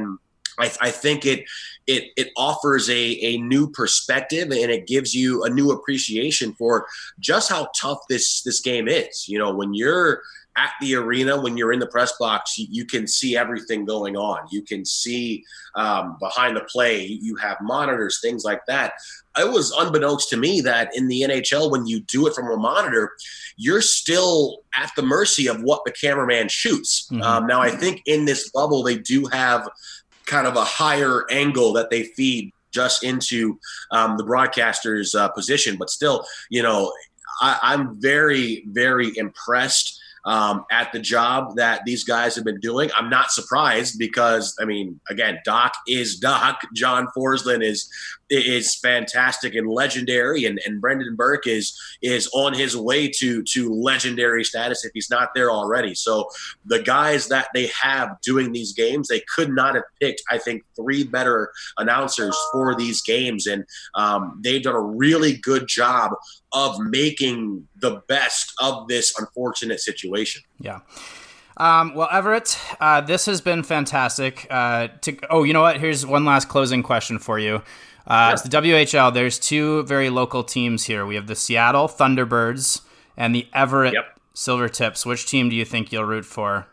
I, I think it it it offers a, a new perspective, and it gives you a new appreciation for just how tough this this game is. You know, when you're at the arena, when you're in the press box, you, you can see everything going on. You can see um, behind the play. You have monitors, things like that. It was unbeknownst to me that in the N H L, when you do it from a monitor, you're still at the mercy of what the cameraman shoots. Mm-hmm. Um, now, I think in this bubble, they do have kind of a higher angle that they feed just into um, the broadcaster's uh, position. But still, you know, I, I'm very, very impressed um, at the job that these guys have been doing. I'm not surprised because, I mean, again, Doc is Doc. John Forsland is is fantastic and legendary, and, and Brendan Burke is is on his way to to legendary status if he's not there already. So the guys that they have doing these games, they could not have picked, I think, three better announcers for these games, and um, they've done a really good job of making the best of this unfortunate situation. Yeah. Um, well, Everett, uh, this has been fantastic. Uh, to, oh, you know what? Here's one last closing question for you. Uh, Sure. It's the W H L. There's two very local teams here. We have the Seattle Thunderbirds and the Everett Yep. Silvertips. Which team do you think you'll root for?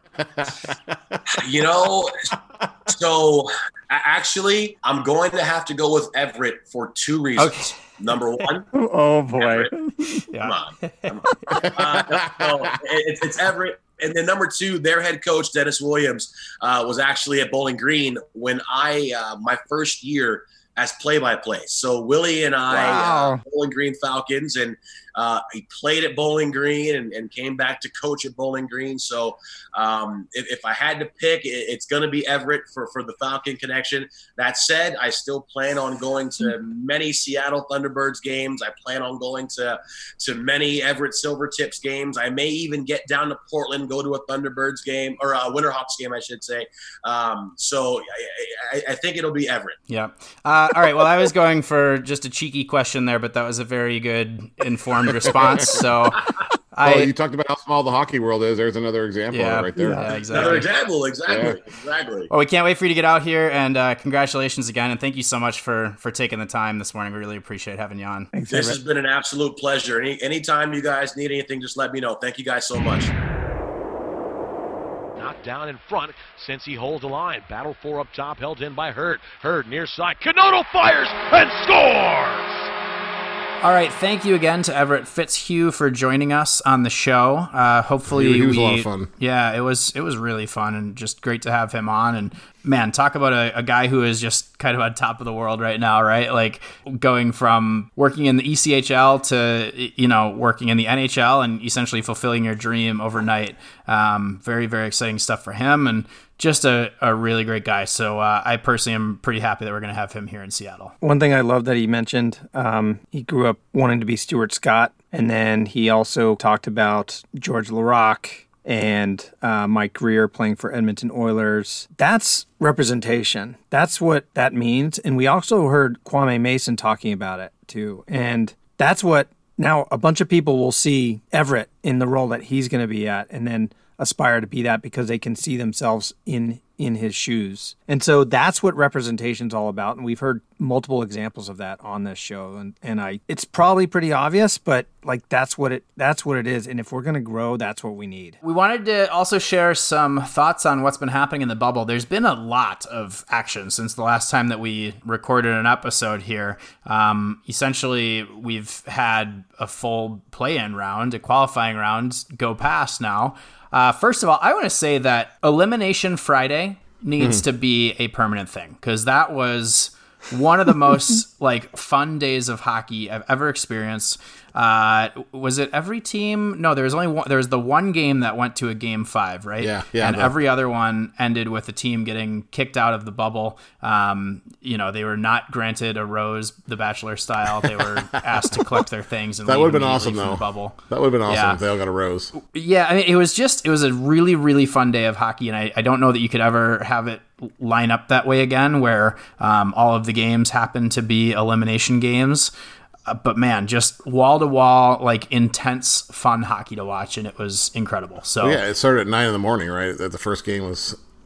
You know, so actually, I'm going to have to go with Everett for two reasons. Okay. Number one, Oh boy. Everett. Yeah. Come on. Come on. Uh, no, no, it's, it's Everett. And then number two, their head coach, Dennis Williams, uh, was actually at Bowling Green when I, uh, my first year as play-by-play. So Willie and I, Wow. uh, Bowling Green Falcons, and uh, he played at Bowling Green and, and came back to coach at Bowling Green. So um, if, if I had to pick, it, it's going to be Everett for, for the Falcon connection. That said, I still plan on going to many Seattle Thunderbirds games. I plan on going to, to many Everett Silvertips games. I may even get down to Portland, go to a Thunderbirds game, or a Winterhawks game, I should say. Um, so I, I, I think it'll be Everett. Yeah. Uh, all right. Well, I was going for just a cheeky question there, but that was a very good informed response. So I, Well, you talked about how small the hockey world is. There's another example yeah, right there. yeah, Another exactly. example, exactly, exactly. Well, we can't wait for you to get out here, and uh, congratulations again, and thank you so much for for taking the time this morning. We really appreciate having you on. Thanks, This Everett. has been an absolute pleasure. Any anytime you guys need anything, just let me know. Thank you guys so much. Knocked down in front since he holds the line. Battle for up top, held in by Hurd. Hurd near side. Canoto fires and scores! All right, thank you again to Everett Fitzhugh for joining us on the show. Uh, hopefully, He- he was we, a lot of fun. Yeah, it was it was really fun and just great to have him on. And man, talk about a, a guy who is just kind of on top of the world right now, right? Like going from working in the E C H L to you know working in the N H L and essentially fulfilling your dream overnight. Um, very very exciting stuff for him and just a, a really great guy. So uh, I personally am pretty happy that we're going to have him here in Seattle. One thing I love that he mentioned, um, he grew up wanting to be Stuart Scott, and then he also talked about George Larocque and uh, Mike Greer playing for Edmonton Oilers. That's representation. That's what that means. And we also heard Kwame Mason talking about it too. And that's what now a bunch of people will see Everett in the role that he's going to be at, and then aspire to be that because they can see themselves in in his shoes. And so that's what representation's all about. And we've heard multiple examples of that on this show. And and I it's probably pretty obvious, but like that's what it that's what it is. And if we're gonna grow, that's what we need. We wanted to also share some thoughts on what's been happening in the bubble. There's been a lot of action since the last time that we recorded an episode here. Um, essentially, we've had a full play-in round, a qualifying round go past now. Uh, first of all, I want to say that Elimination Friday needs to be a permanent thing because that was one of the most like fun days of hockey I've ever experienced. Uh, was it every team? No, there was only one. There was the one game that went to a game five, right? Yeah, yeah, And the- every other one ended with the team getting kicked out of the bubble. Um, you know, they were not granted a rose, the Bachelor style. They were asked to collect their things and That leave would have been immediately awesome, from though. the bubble. That would have been awesome Yeah. if they all got a rose. Yeah, I mean, it was just, it was a really, really fun day of hockey, and I, I don't know that you could ever have it line up that way again, where um, all of the games happen to be elimination games. Uh, but man, just wall to wall, like intense, fun hockey to watch, and it was incredible. So Well, yeah, it started at nine in the morning, right? That the first game was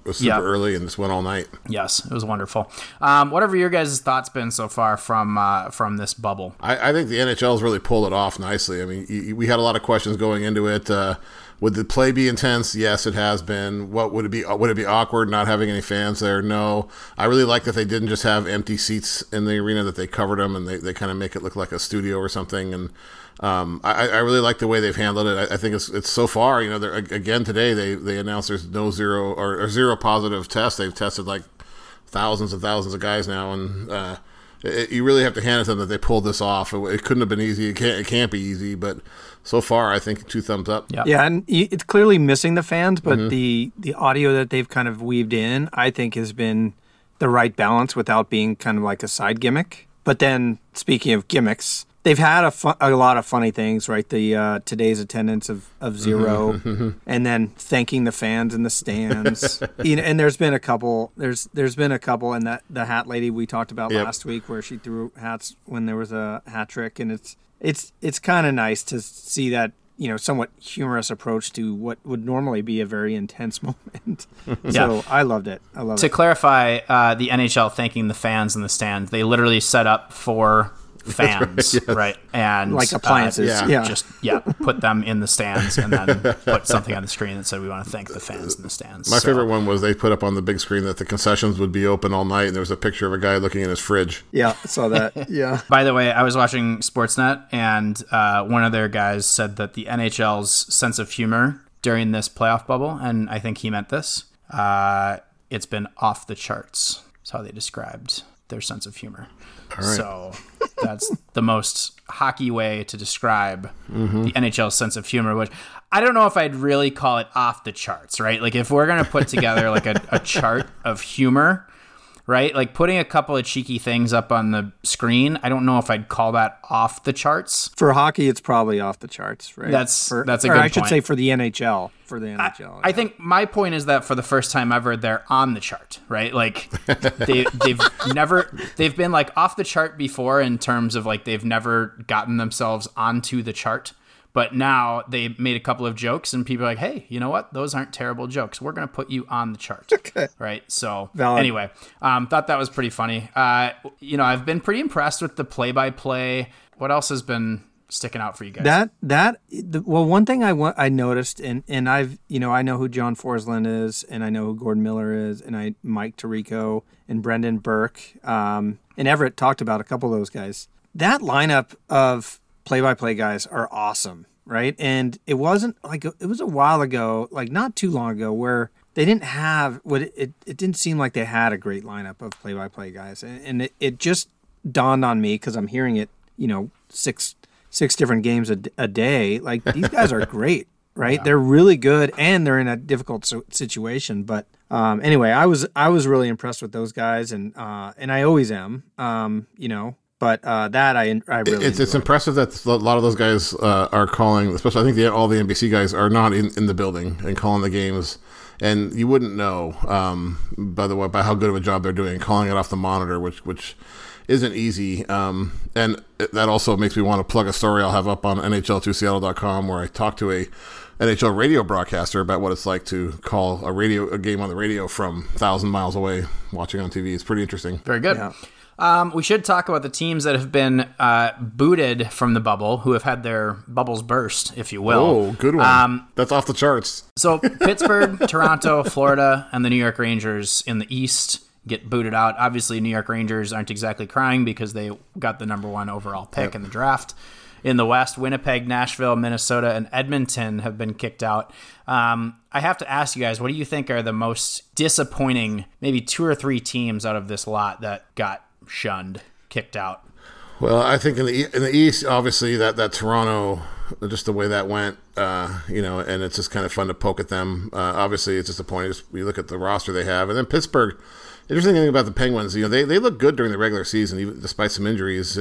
It was super Yeah. early and just went all night. Yes, it was wonderful. Um, whatever your guys' thoughts been so far from uh, from this bubble? I, I think the N H L has really pulled it off nicely. I mean, y- we had a lot of questions going into it. Uh, would the play be intense? Yes, it has been. What would it be? Would it be awkward not having any fans there? No. I really like that they didn't just have empty seats in the arena; that they covered them and they, they kind of make it look like a studio or something. And um, I, I really like the way they've handled it. I, I think it's it's so far. You know, they're, again today they they announced there's no zero or, or zero positive tests. They've tested like thousands and thousands of guys now, and uh, it, you really have to hand it to them that they pulled this off. It, it couldn't have been easy. It can't, it can't be easy, but so far, I think two thumbs up. Yeah. Yeah, and y- it's clearly missing the fans, but Mm-hmm. the the audio that they've kind of weaved in, I think, has been the right balance without being kind of like a side gimmick. But then, speaking of gimmicks, they've had a, fu- a lot of funny things, right? The uh, today's attendance of, of zero, Mm-hmm. and then thanking the fans in the stands. you know, and there's been a couple. There's there's been a couple, and that the hat lady we talked about Yep. last week, where she threw hats when there was a hat trick, and it's it's it's kind of nice to see that, you know, somewhat humorous approach to what would normally be a very intense moment. So I loved it. I love To it. clarify, uh, the N H L thanking the fans in the stands. They literally set up for fans, right, yes. And Like appliances, uh, yeah. just yeah, put them in the stands and then put something on the screen that said we want to thank the fans in the stands. My So- favorite one was they put up on the big screen that the concessions would be open all night, and there was a picture of a guy looking in his fridge. Yeah, I saw that. Yeah. By the way, I was watching Sportsnet, and uh, one of their guys said that the N H L's sense of humor during this playoff bubble, and I think he meant this, uh, it's been off the charts. That's how they described their sense of humor. right. So that's the most hockey way to describe the N H L's sense of humor, which I don't know if I'd really call it off the charts, right? Like if we're going to put together like a, a chart of humor, right? Like putting a couple of cheeky things up on the screen, I don't know if I'd call that off the charts. For hockey, it's probably off the charts, right? That's- for, that's a or good I should point. say for the N H L. For the N H L. I think my point is that for the first time ever, they're on the chart, right? Like they they've never they've been like off the chart before in terms of like they've never gotten themselves onto the chart. But now they made a couple of jokes and people are like, hey, you know what? Those aren't terrible jokes. We're going to put you on the chart. Okay. Right. So Valid. anyway, um, thought that was pretty funny. Uh, you know, I've been pretty impressed with the play by play. What else has been sticking out for you guys? That that the, well, one thing I wa- I noticed, and and I've you know I know who John Forsland is, and I know who Gordon Miller is, and I Mike Tirico and Brendan Burke, um, and Everett talked about a couple of those guys. That lineup of play-by-play guys are awesome, right? And it wasn't like it was a while ago, like not too long ago, where they didn't have what it it, it didn't seem like they had a great lineup of play-by-play guys, and, and it, it just dawned on me because I'm hearing it, you know, six. six different games a, a day. Like these guys are great, right? Yeah. They're really good and they're in a difficult so- situation. But um, anyway, I was, I was really impressed with those guys and, uh, and I always am, um, you know, but uh, that I, I really, it's, it's impressive that a lot of those guys uh, are calling, especially I think the, all the N B C guys are not in, in the building and calling the games. And you wouldn't know, um, by the way, by how good of a job they're doing, calling it off the monitor, which, which, isn't easy, um, and that also makes me want to plug a story I'll have up on N H L two Seattle dot com where I talked to a N H L radio broadcaster about what it's like to call a radio a game on the radio from a thousand miles away watching on T V. It's pretty interesting. Very good. Yeah. Um, we should talk about the teams that have been uh, booted from the bubble, who have had their bubbles burst, if you will. Oh, good one. Um, That's off the charts. So Pittsburgh, Toronto, Florida, and the New York Rangers in the East get booted out. Obviously, New York Rangers aren't exactly crying because they got the number one overall pick yep. in the draft. In the West, Winnipeg, Nashville, Minnesota, and Edmonton have been kicked out. Um, I have to ask you guys, what do you think are the most disappointing, maybe two or three teams out of this lot that got shunned, kicked out? Well, I think in the in the East, obviously that, that Toronto, just the way that went, uh, you know, and it's just kind of fun to poke at them. Uh, obviously, it's disappointing. Just you look at the roster they have, and then Pittsburgh. Interesting thing about the Penguins, you know, they, they look good during the regular season, even despite some injuries, and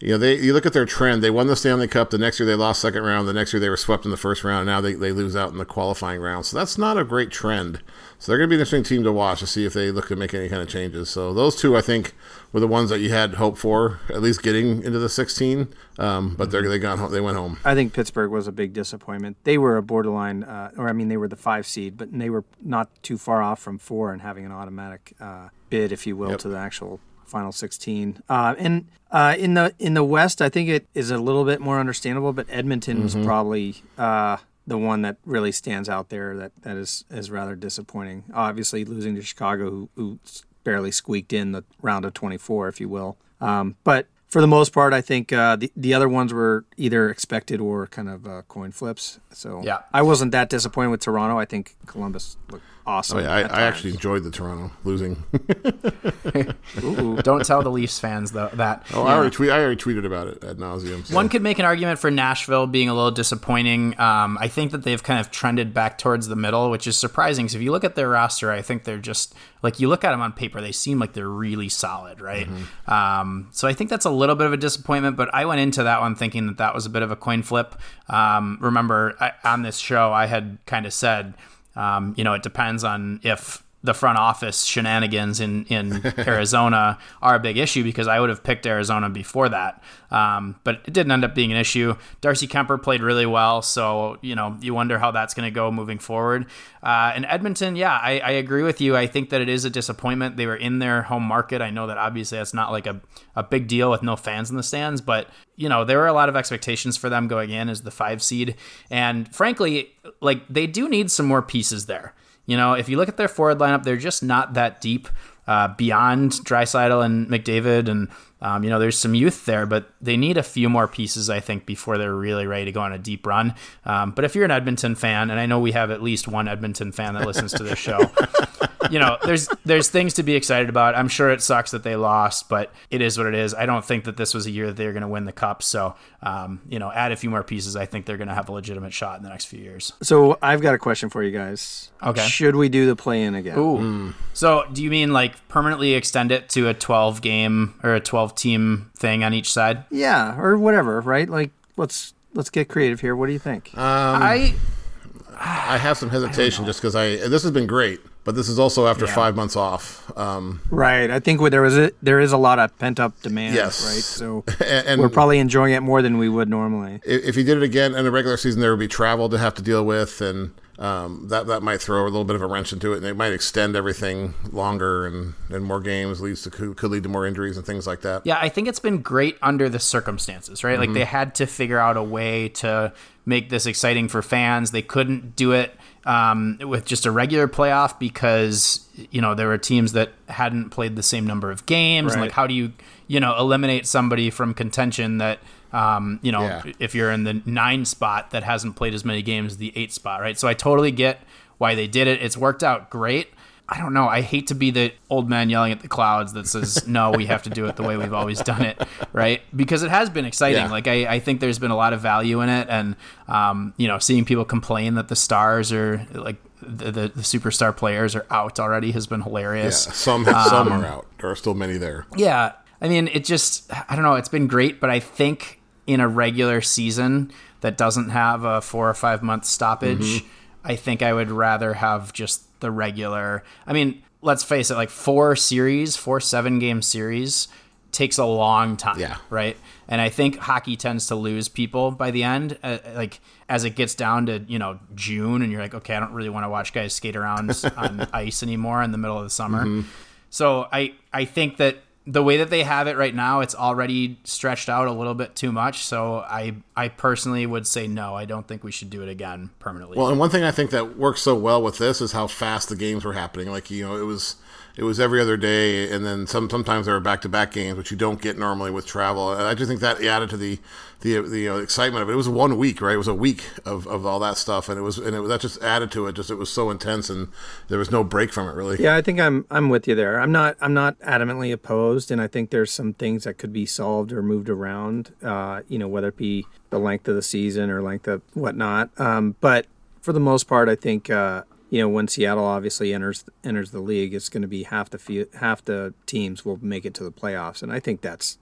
you know, they you look at their trend. They won the Stanley Cup. The next year they lost second round. The next year they were swept in the first round. And now they, they lose out in the qualifying round. So that's not a great trend. So they're going to be an interesting team to watch to see if they look to make any kind of changes. So those two, I think, were the ones that you had hope for, at least getting into the sixteen. Um, but they they got home, they went home. I think Pittsburgh was a big disappointment. They were a borderline, uh, or I mean, they were the five seed, but they were not too far off from four and having an automatic uh, bid, if you will, Yep. to the actual final sixteen. Uh, and uh, in the in the West, I think it is a little bit more understandable, but Edmonton mm-hmm. was probably uh, the one that really stands out there that, that is, is rather disappointing. Obviously, losing to Chicago, who, who barely squeaked in the round of twenty-four, if you will. Um, but for the most part, I think uh, the, the other ones were either expected or kind of uh, coin flips. So yeah. I wasn't that disappointed with Toronto. I think Columbus looked awesome. Oh, yeah, I, I actually enjoyed the Toronto losing. Don't tell the Leafs fans though that. Oh, I already, tweet, I already tweeted about it ad nauseum. So. One could make an argument for Nashville being a little disappointing. Um, I think that they've kind of trended back towards the middle, which is surprising. Because if you look at their roster, I think they're just like you look at them on paper, they seem like they're really solid, right? Mm-hmm. Um, so I think that's a little bit of a disappointment. But I went into that one thinking that that was a bit of a coin flip. Um, remember, I, on this show, I had kind of said. Um, you know, it depends on if the front office shenanigans in, in Arizona are a big issue because I would have picked Arizona before that. Um, but it didn't end up being an issue. Darcy Kemper played really well. So, you know, you wonder how that's going to go moving forward. Uh, and Edmonton, yeah, I, I agree with you. I think that it is a disappointment. They were in their home market. I know that obviously that's not like a, a big deal with no fans in the stands, but, you know, there were a lot of expectations for them going in as the five seed. And frankly, like they do need some more pieces there. You know, if you look at their forward lineup, they're just not that deep uh, beyond Draisaitl and McDavid. And, um, you know, there's some youth there, but they need a few more pieces, I think, before they're really ready to go on a deep run. Um, but if you're an Edmonton fan, and I know we have at least one Edmonton fan that listens to this show, you know, there's there's things to be excited about. I'm sure it sucks that they lost, but it is what it is. I don't think that this was a year that they're going to win the cup. So, um, you know, add a few more pieces. I think they're going to have a legitimate shot in the next few years. So I've got a question for you guys. Okay. Should we do the play-in again? Ooh. Mm. So do you mean like permanently extend it to a twelve game or a twelve team thing on each side? Yeah, or whatever, right? Like, let's let's get creative here. What do you think? Um, I I have some hesitation just because I this has been great, but this is also after Yeah. five months off. Um, Right. I think there was a, there is a lot of pent up demand. Yes. Right. So and, and we're probably enjoying it more than we would normally. if if you did it again in a regular season, there would be travel to have to deal with, and um, that that might throw a little bit of a wrench into it, and it might extend everything longer, and, and more games leads to could, could lead to more injuries and things like that. Yeah, I think it's been great under the circumstances, right? Mm-hmm. Like they had to figure out a way to make this exciting for fans. They couldn't do it um, with just a regular playoff because, you know, there were teams that hadn't played the same number of games. Right. And like, how do you, you know, eliminate somebody from contention that, um, you know, Yeah. if you're in the nine spot that hasn't played as many games as the eight spot, right? So I totally get why they did it. It's worked out great. I don't know. I hate to be the old man yelling at the clouds that says, no, we have to do it the way we've always done it, right? Because it has been exciting. Yeah. Like, I, I think there's been a lot of value in it. And, um, you know, seeing people complain that the stars are, like, the, the, the superstar players are out already has been Yeah, hilarious. some some are out. There are still many there. Yeah. I mean, it just, I don't know. It's been great, but I think in a regular season that doesn't have a four or five month stoppage, Mm-hmm. I think I would rather have just the regular. I mean, let's face it, like four series, four seven game series takes a long time. Yeah. Right. And I think hockey tends to lose people by the end. Uh, like as it gets down to, you know, June and you're like, okay, I don't really want to watch guys skate around on ice anymore in the middle of the summer. Mm-hmm. So I, I think that the way that they have it right now, it's already stretched out a little bit too much. So I, I personally would say no. I don't think we should do it again permanently. Well, and one thing I think that works so well with this is how fast the games were happening. Like, you know, it was it was every other day, and then some sometimes there were back-to-back games, which you don't get normally with travel. And I just think that added to the the the you know, excitement of it. It was one week, right? It was a week of, of all that stuff, and it was and it was, that just added to it. Just it was so intense, and there was no break from it, really. Yeah, I think I'm I'm with you there. I'm not I'm not adamantly opposed, and I think there's some things that could be solved or moved around. Uh, you know, whether it be the length of the season or length of whatnot. Um, but for the most part, I think uh, you know, when Seattle obviously enters enters the league, it's going to be half the fe- half the teams will make it to the playoffs, and I think that's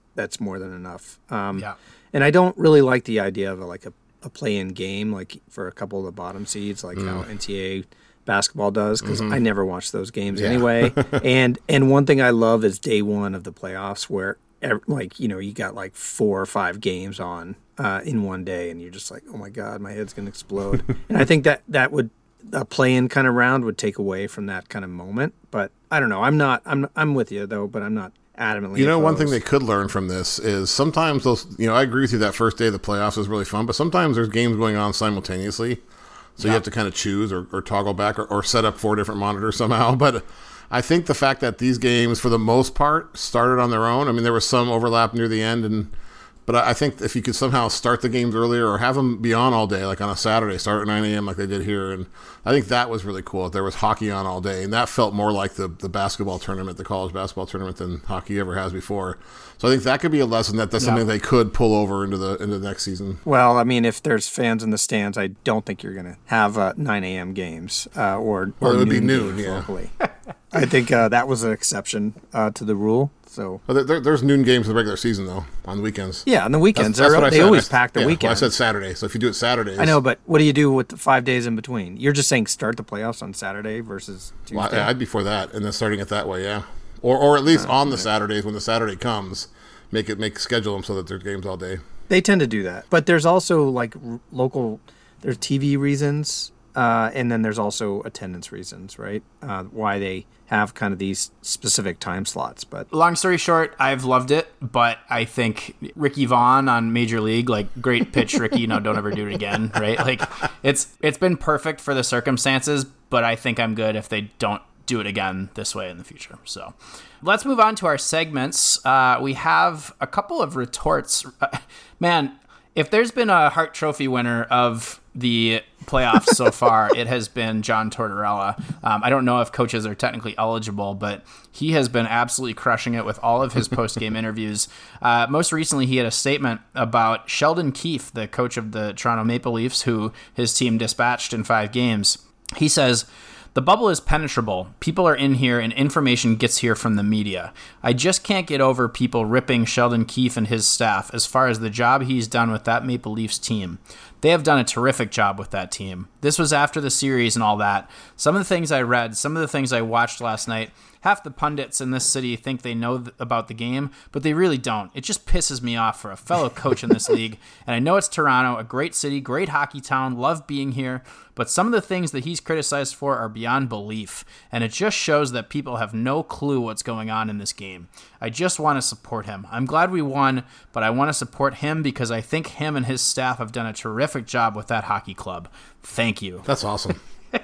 that's more than enough. Um, Yeah. And I don't really like the idea of a, like a, a play-in game, like for a couple of the bottom seeds, like mm. how N C A A basketball does, because mm-hmm. I never watch those games yeah. anyway. and and one thing I love is day one of the playoffs, where like you know you got like four or five games on uh, in one day, and you're just like, oh my god, my head's gonna explode. And I think that that would a play-in kind of round would take away from that kind of moment. But I don't know. I'm not. I'm I'm with you though, but I'm not adamantly. You know, opposed. One thing they could learn from this is sometimes those. You know, I agree with you. That first day of the playoffs is really fun, but sometimes there's games going on simultaneously, so yeah. you have to kind of choose or, or toggle back or, or set up four different monitors somehow. But I think the fact that these games, for the most part, started on their own. I mean, there was some overlap near the end, and but I think if you could somehow start the games earlier or have them be on all day, like on a Saturday, start at nine a.m. like they did here, and I think that was really cool. There was hockey on all day, and that felt more like the, the basketball tournament, the college basketball tournament, than hockey ever has before. So I think that could be a lesson that that's yeah. something they could pull over into the into the next season. Well, I mean, if there's fans in the stands, I don't think you're going to have uh, nine a.m. games uh, or, or well, it would noon be noon, games yeah. locally. I think uh, that was an exception uh, to the rule. So well, there, there's noon games in the regular season though on the weekends. Yeah, on the weekends that's, that's what they I said. always I, pack the yeah, weekends. Well, I said Saturday, so if you do it Saturdays, I know, but what do you do with the five days in between? You're just saying start the playoffs on Saturday versus Tuesday. Well, I, I'd be for that, and then starting it that way, yeah, or or at least oh, on the yeah. Saturdays when the Saturday comes, make it make schedule them so that there's games all day. They tend to do that, but there's also like r- local, there's T V reasons, uh, and then there's also attendance reasons, right? Uh, why they have kind of these specific time slots. But long story short, I've loved it, but I think Ricky Vaughn on Major League, like great pitch, Ricky, no, don't ever do it again, right? Like it's it's been perfect for the circumstances, but I think I'm good if they don't do it again this way in the future. So let's move on to our segments. Uh, we have a couple of retorts. Uh, man, if there's been a Hart Trophy winner of the playoffs so far, it has been John Tortorella. Um, I don't know if coaches are technically eligible, but he has been absolutely crushing it with all of his post-game interviews. Uh, most recently, he had a statement about Sheldon Keefe, the coach of the Toronto Maple Leafs, who his team dispatched in five games. He says, "The bubble is penetrable. People are in here and information gets here from the media. I just can't get over people ripping Sheldon Keefe and his staff as far as the job he's done with that Maple Leafs team. They have done a terrific job with that team. This was after the series and all that. Some of the things I read, some of the things I watched last night, half the pundits in this city think they know th- about the game, but they really don't. It just pisses me off for a fellow coach in this league. And I know it's Toronto, a great city, great hockey town, love being here, but some of the things that he's criticized for are beyond belief. And it just shows that people have no clue what's going on in this game. I just want to support him. I'm glad we won, but I want to support him because I think him and his staff have done a terrific job with that hockey club. Thank you." That's awesome.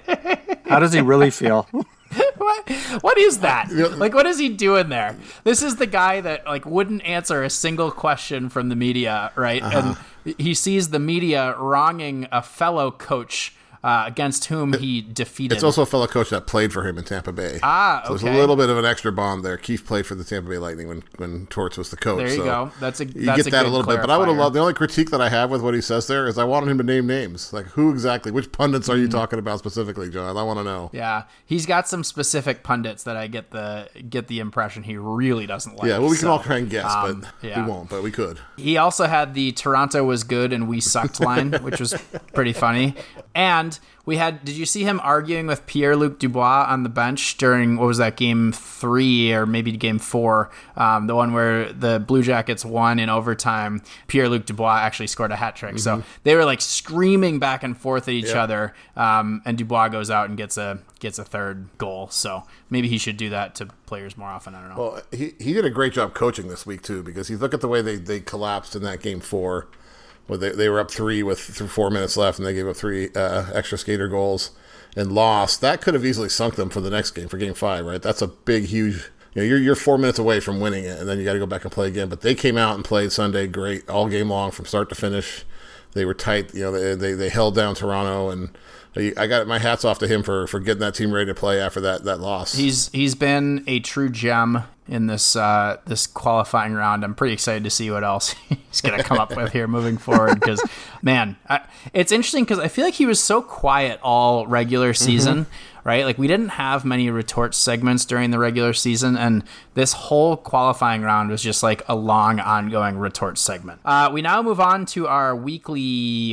How does he really feel? What what is that? Like, what is he doing there? This is the guy that like wouldn't answer a single question from the media, right? Uh-huh. And he sees the media wronging a fellow coach uh, against whom he defeated. It's also a fellow coach that played for him in Tampa Bay. Ah, okay. So there's a little bit of an extra bond there. Keefe played for the Tampa Bay Lightning when, when Torts was the coach. There you so go. That's a that's you get a that good a little clarifier. bit. But I would have loved, the only critique that I have with what he says there is I wanted him to name names. Like, who exactly, which pundits are you mm. talking about specifically, John? I want to know. Yeah, he's got some specific pundits that I get the get the impression he really doesn't like. Yeah, well, we can so, all try and guess, um, but yeah. we won't, but we could. He also had the Toronto was good and we sucked line, which was pretty funny. And we had, did you see him arguing with Pierre-Luc Dubois on the bench during, what was that, game three or maybe game four? Um, the one where the Blue Jackets won in overtime. Pierre-Luc Dubois actually scored a hat trick. Mm-hmm. So they were like screaming back and forth at each yeah. other. Um, and Dubois goes out and gets a gets a third goal. So maybe he should do that to players more often. I don't know. Well, he, he did a great job coaching this week, too, because you look at the way they, they collapsed in that game four. Well, they, they were up three with four minutes left, and they gave up three uh, extra skater goals and lost. That could have easily sunk them for the next game, for game five, right? That's a big, huge. You know, you're you're four minutes away from winning it, and then you got to go back and play again. But they came out and played Sunday great all game long from start to finish. They were tight. You know, they they, they held down Toronto, and I got my hats off to him for, for getting that team ready to play after that, that loss. He's he's been a true gem. in this uh, this qualifying round. I'm pretty excited to see what else he's going to come up with here moving forward. Because, man, I, it's interesting because I feel like he was so quiet all regular season, mm-hmm. right? Like, we didn't have many retort segments during the regular season, and this whole qualifying round was just like a long, ongoing retort segment. Uh, we now move on to our weekly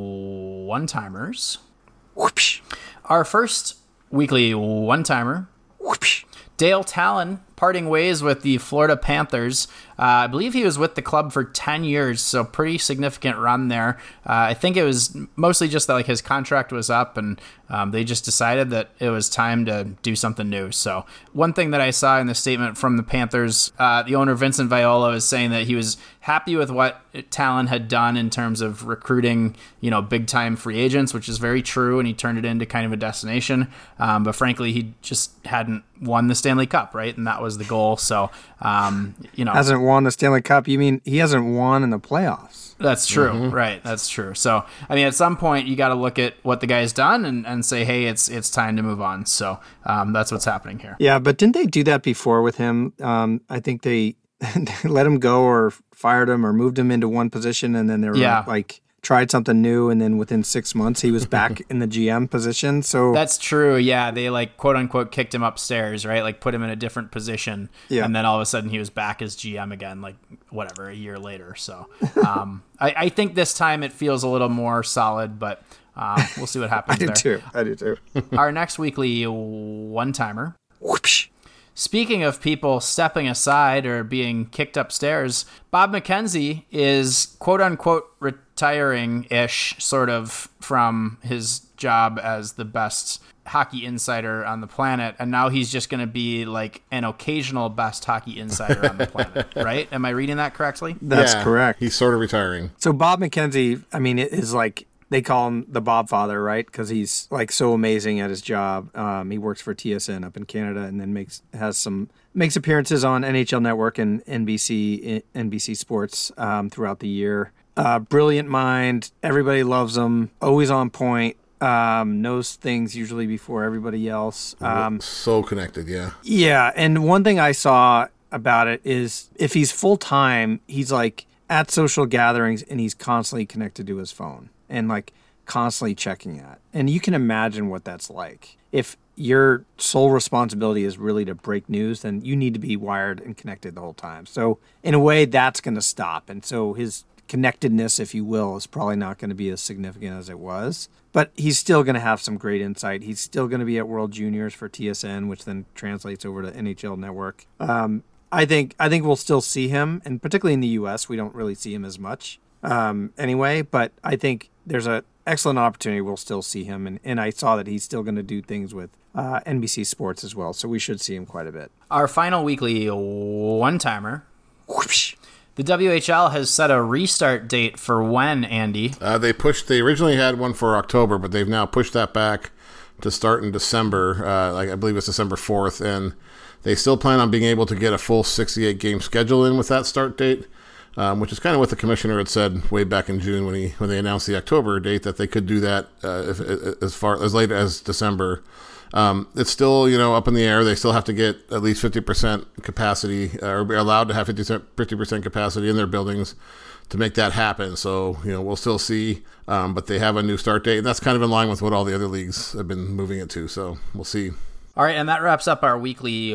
one-timers. Whoopsh. Our first weekly one-timer, Whoopsh. Dale Talon, parting ways with the Florida Panthers. Uh, I believe he was with the club for ten years, so pretty significant run there. Uh, I think it was mostly just that like his contract was up, and um, they just decided that it was time to do something new. So one thing that I saw in the statement from the Panthers, uh, the owner Vincent Viola is saying that he was happy with what Talon had done in terms of recruiting, you know, big time free agents, which is very true, and he turned it into kind of a destination. Um, but frankly, he just hadn't won the Stanley Cup, right? And that was the goal. So, um, you know, hasn't won the Stanley Cup. You mean he hasn't won in the playoffs? That's true. Mm-hmm. Right. That's true. So, I mean, at some point you got to look at what the guy's done and, and say, hey, it's, it's time to move on. So, um, that's what's happening here. Yeah. But didn't they do that before with him? Um, I think they, they let him go or fired him or moved him into one position. And then they were yeah. like, tried something new, and then within six months he was back in the G M position. So that's true. Yeah, they like quote unquote kicked him upstairs, right? Like put him in a different position, yeah. and then all of a sudden he was back as G M again, like whatever, a year later. So um, I, I think this time it feels a little more solid, but um, we'll see what happens. I do there. too. I do too. Our next weekly one timer. Whoosh. Speaking of people stepping aside or being kicked upstairs, Bob McKenzie is quote-unquote retiring-ish, sort of, from his job as the best hockey insider on the planet, and now he's just going to be like an occasional best hockey insider on the planet, right? Am I reading that correctly? That's yeah, correct. He's sort of retiring. So Bob McKenzie, I mean, it is like, they call him the Bob Father, right? Because he's like so amazing at his job. Um, he works for T S N up in Canada, and then makes has some makes appearances on N H L Network and N B C N B C Sports um, throughout the year. Uh, brilliant mind. Everybody loves him. Always on point. Um, knows things usually before everybody else. Um, so connected, yeah. Yeah, and one thing I saw about it is if he's full time, he's like at social gatherings and he's constantly connected to his phone. And like constantly checking that. And you can imagine what that's like. If your sole responsibility is really to break news, then you need to be wired and connected the whole time. So in a way, that's going to stop. And so his connectedness, if you will, is probably not going to be as significant as it was. But he's still going to have some great insight. He's still going to be at World Juniors for T S N, which then translates over to N H L Network. Um, I think I think we'll still see him, and particularly in the U S, we don't really see him as much um, anyway. But I think there's an excellent opportunity we'll still see him. And, and I saw that he's still going to do things with uh, N B C Sports as well. So we should see him quite a bit. Our final weekly one-timer. Whoosh. The W H L has set a restart date for when, Andy? Uh, they pushed. They originally had one for October, but they've now pushed that back to start in December. Uh, like I believe it's December fourth. And they still plan on being able to get a full sixty-eight game schedule in with that start date. Um, which is kind of what the commissioner had said way back in June when he when they announced the October date that they could do that uh, if, as far as late as December. Um, it's still you know up in the air. They still have to get at least fifty percent capacity, uh, or be allowed to have fifty percent capacity in their buildings to make that happen. So you know we'll still see, um, but they have a new start date, and that's kind of in line with what all the other leagues have been moving it to. So we'll see. All right, and that wraps up our weekly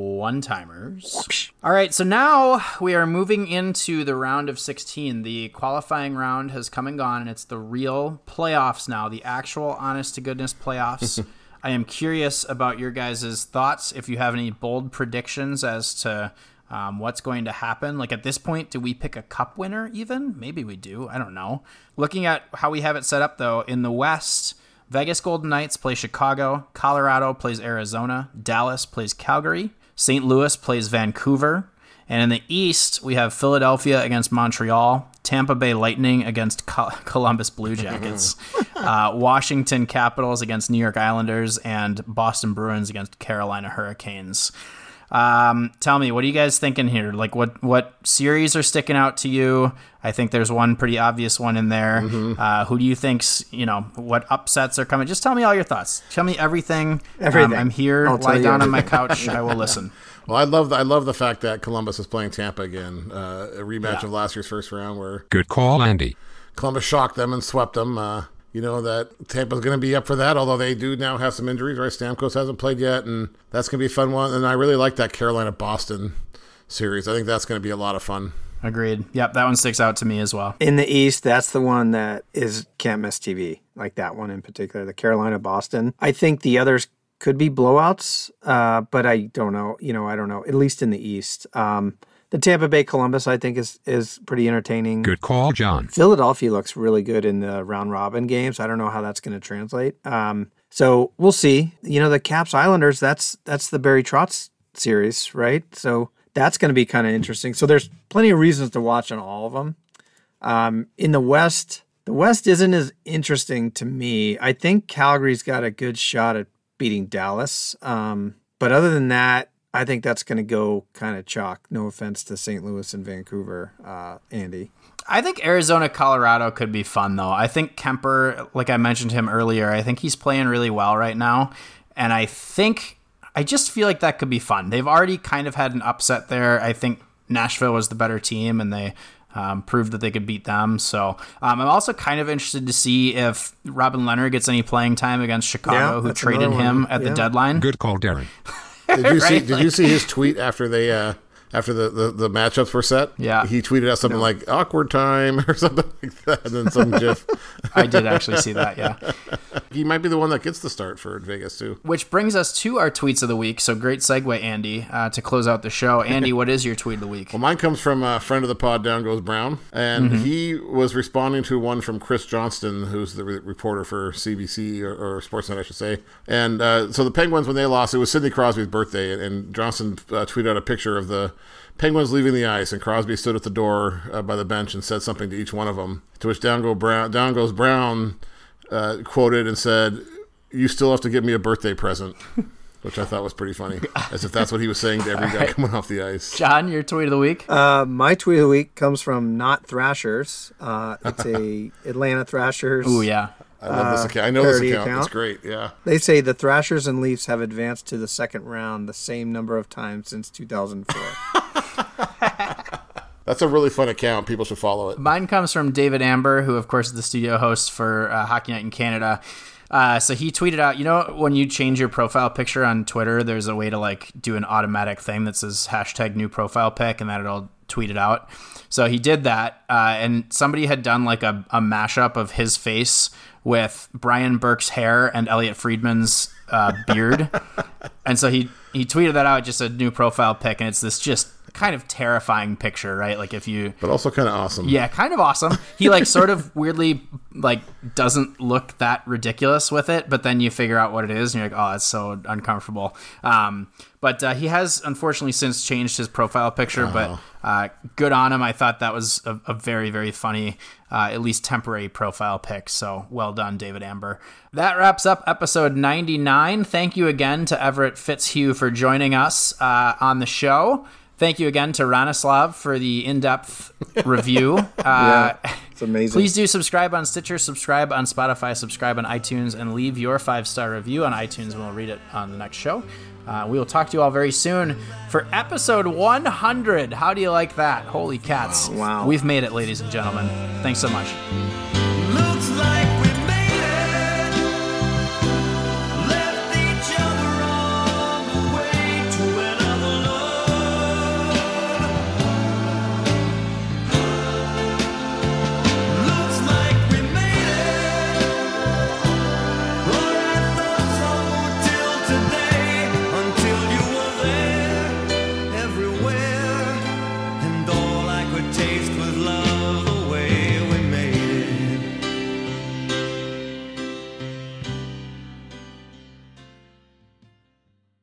one-timers. All right, so now we are moving into the round of sixteen. The qualifying round has come and gone, and it's the real playoffs now, the actual honest-to-goodness playoffs. I am curious about your guys' thoughts, if you have any bold predictions as to um, what's going to happen. Like, at this point, do we pick a cup winner even? Maybe we do. I don't know. Looking at how we have it set up, though, in the West, Vegas Golden Knights play Chicago, Colorado plays Arizona, Dallas plays Calgary, Saint Louis plays Vancouver, and in the East, we have Philadelphia against Montreal, Tampa Bay Lightning against Col- Columbus Blue Jackets, uh, Washington Capitals against New York Islanders, and Boston Bruins against Carolina Hurricanes. Um, tell me, what are you guys thinking here? Like, what what series are sticking out to you? I think there's one pretty obvious one in there. Mm-hmm. Uh, who do you think's, you know, what upsets are coming? Just tell me all your thoughts. Tell me everything. Everything. Um, I'm here. I'll Lie tell down you on my couch. I will listen. Well, I love the, I love the fact that Columbus is playing Tampa again. Uh, a rematch Yeah. of last year's first round where Good call, Andy. Columbus shocked them and swept them. Uh, you know that Tampa's going to be up for that, although they do now have some injuries, right? Stamkos hasn't played yet, and that's going to be a fun one. And I really like that Carolina-Boston series. I think that's going to be a lot of fun. Agreed. Yep, that one sticks out to me as well. In the East, that's the one that is can't miss T V. Like that one in particular, the Carolina Boston. I think the others could be blowouts, uh, but I don't know. You know, I don't know. At least in the East, um, the Tampa Bay Columbus, I think, is is pretty entertaining. Good call, John. Philadelphia looks really good in the round robin games. I don't know how that's going to translate. Um, so we'll see. You know, the Caps Islanders. That's that's the Barry Trotz series, right? So that's going to be kind of interesting. So there's plenty of reasons to watch on all of them. Um, in the West, the West isn't as interesting to me. I think Calgary's got a good shot at beating Dallas. Um, but other than that, I think that's going to go kind of chalk. No offense to Saint Louis and Vancouver, uh, Andy. I think Arizona, Colorado could be fun, though. I think Kemper, like I mentioned him earlier, I think he's playing really well right now. And I think, I just feel like that could be fun. They've already kind of had an upset there. I think Nashville was the better team, and they um, proved that they could beat them. So um, I'm also kind of interested to see if Robin Leonard gets any playing time against Chicago, Yeah, who that's traded another him one. at Yeah. the deadline. Good call, Darren. Did you see? Right? Did you see his tweet after they uh, after the, the, the matchups were set? Yeah. he tweeted out something like "awkward time" or something like that, and then some gif. I did actually see that, yeah. He might be the one that gets the start for Vegas too. Which brings us to our tweets of the week. So great segue, Andy, uh, to close out the show. Andy, what is your tweet of the week? Well, mine comes from a friend of the pod, Down Goes Brown, and mm-hmm. he was responding to one from Chris Johnston, who's the re- reporter for C B C or, or Sportsnet, I should say. And uh, so the Penguins, when they lost, it was Sidney Crosby's birthday, and, and Johnston uh, tweeted out a picture of the Penguins leaving the ice, and Crosby stood at the door uh, by the bench and said something to each one of them. To which Down, Go Brown, Down Goes Brown uh, quoted and said, "You still have to give me a birthday present," which I thought was pretty funny, as if that's what he was saying to every guy coming off the ice. John, your tweet of the week? Uh, my tweet of the week comes from Not Thrashers. Uh, it's a Atlanta Thrashers. Oh, yeah. I love this Uh, account. I know this parody account. account. It's great. Yeah. They say the Thrashers and Leafs have advanced to the second round the same number of times since two thousand four. That's a really fun account. People should follow it. Mine comes from David Amber, who, of course, is the studio host for uh, Hockey Night in Canada. Uh, so he tweeted out, you know, when you change your profile picture on Twitter, there's a way to like do an automatic thing that says hashtag new profile pic, and that it'll tweet it out. So he did that, uh, and somebody had done like a, a mashup of his face with Brian Burke's hair and Elliot Friedman's uh, beard. And so he, he tweeted that out, just a new profile pic, and it's this just kind of terrifying picture, right? Like if you... But also kind of awesome. Yeah, kind of awesome. He like sort of weirdly like doesn't look that ridiculous with it, but then you figure out what it is and you're like, oh, it's so uncomfortable. Um, but uh, he has unfortunately since changed his profile picture, but uh, good on him. I thought that was a, a very, very funny, uh, at least temporary profile pic. So well done, David Amber. That wraps up episode ninety-nine. Thank you again to Everett Fitzhugh for joining us uh, on the show. Thank you again to Ranislav for the in-depth review. Uh, Yeah, it's amazing. Please do subscribe on Stitcher, subscribe on Spotify, subscribe on iTunes, and leave your five-star review on iTunes, and we'll read it on the next show. Uh, we will talk to you all very soon for episode one hundred. How do you like that? Holy cats. Wow. We've made it, ladies and gentlemen. Thanks so much.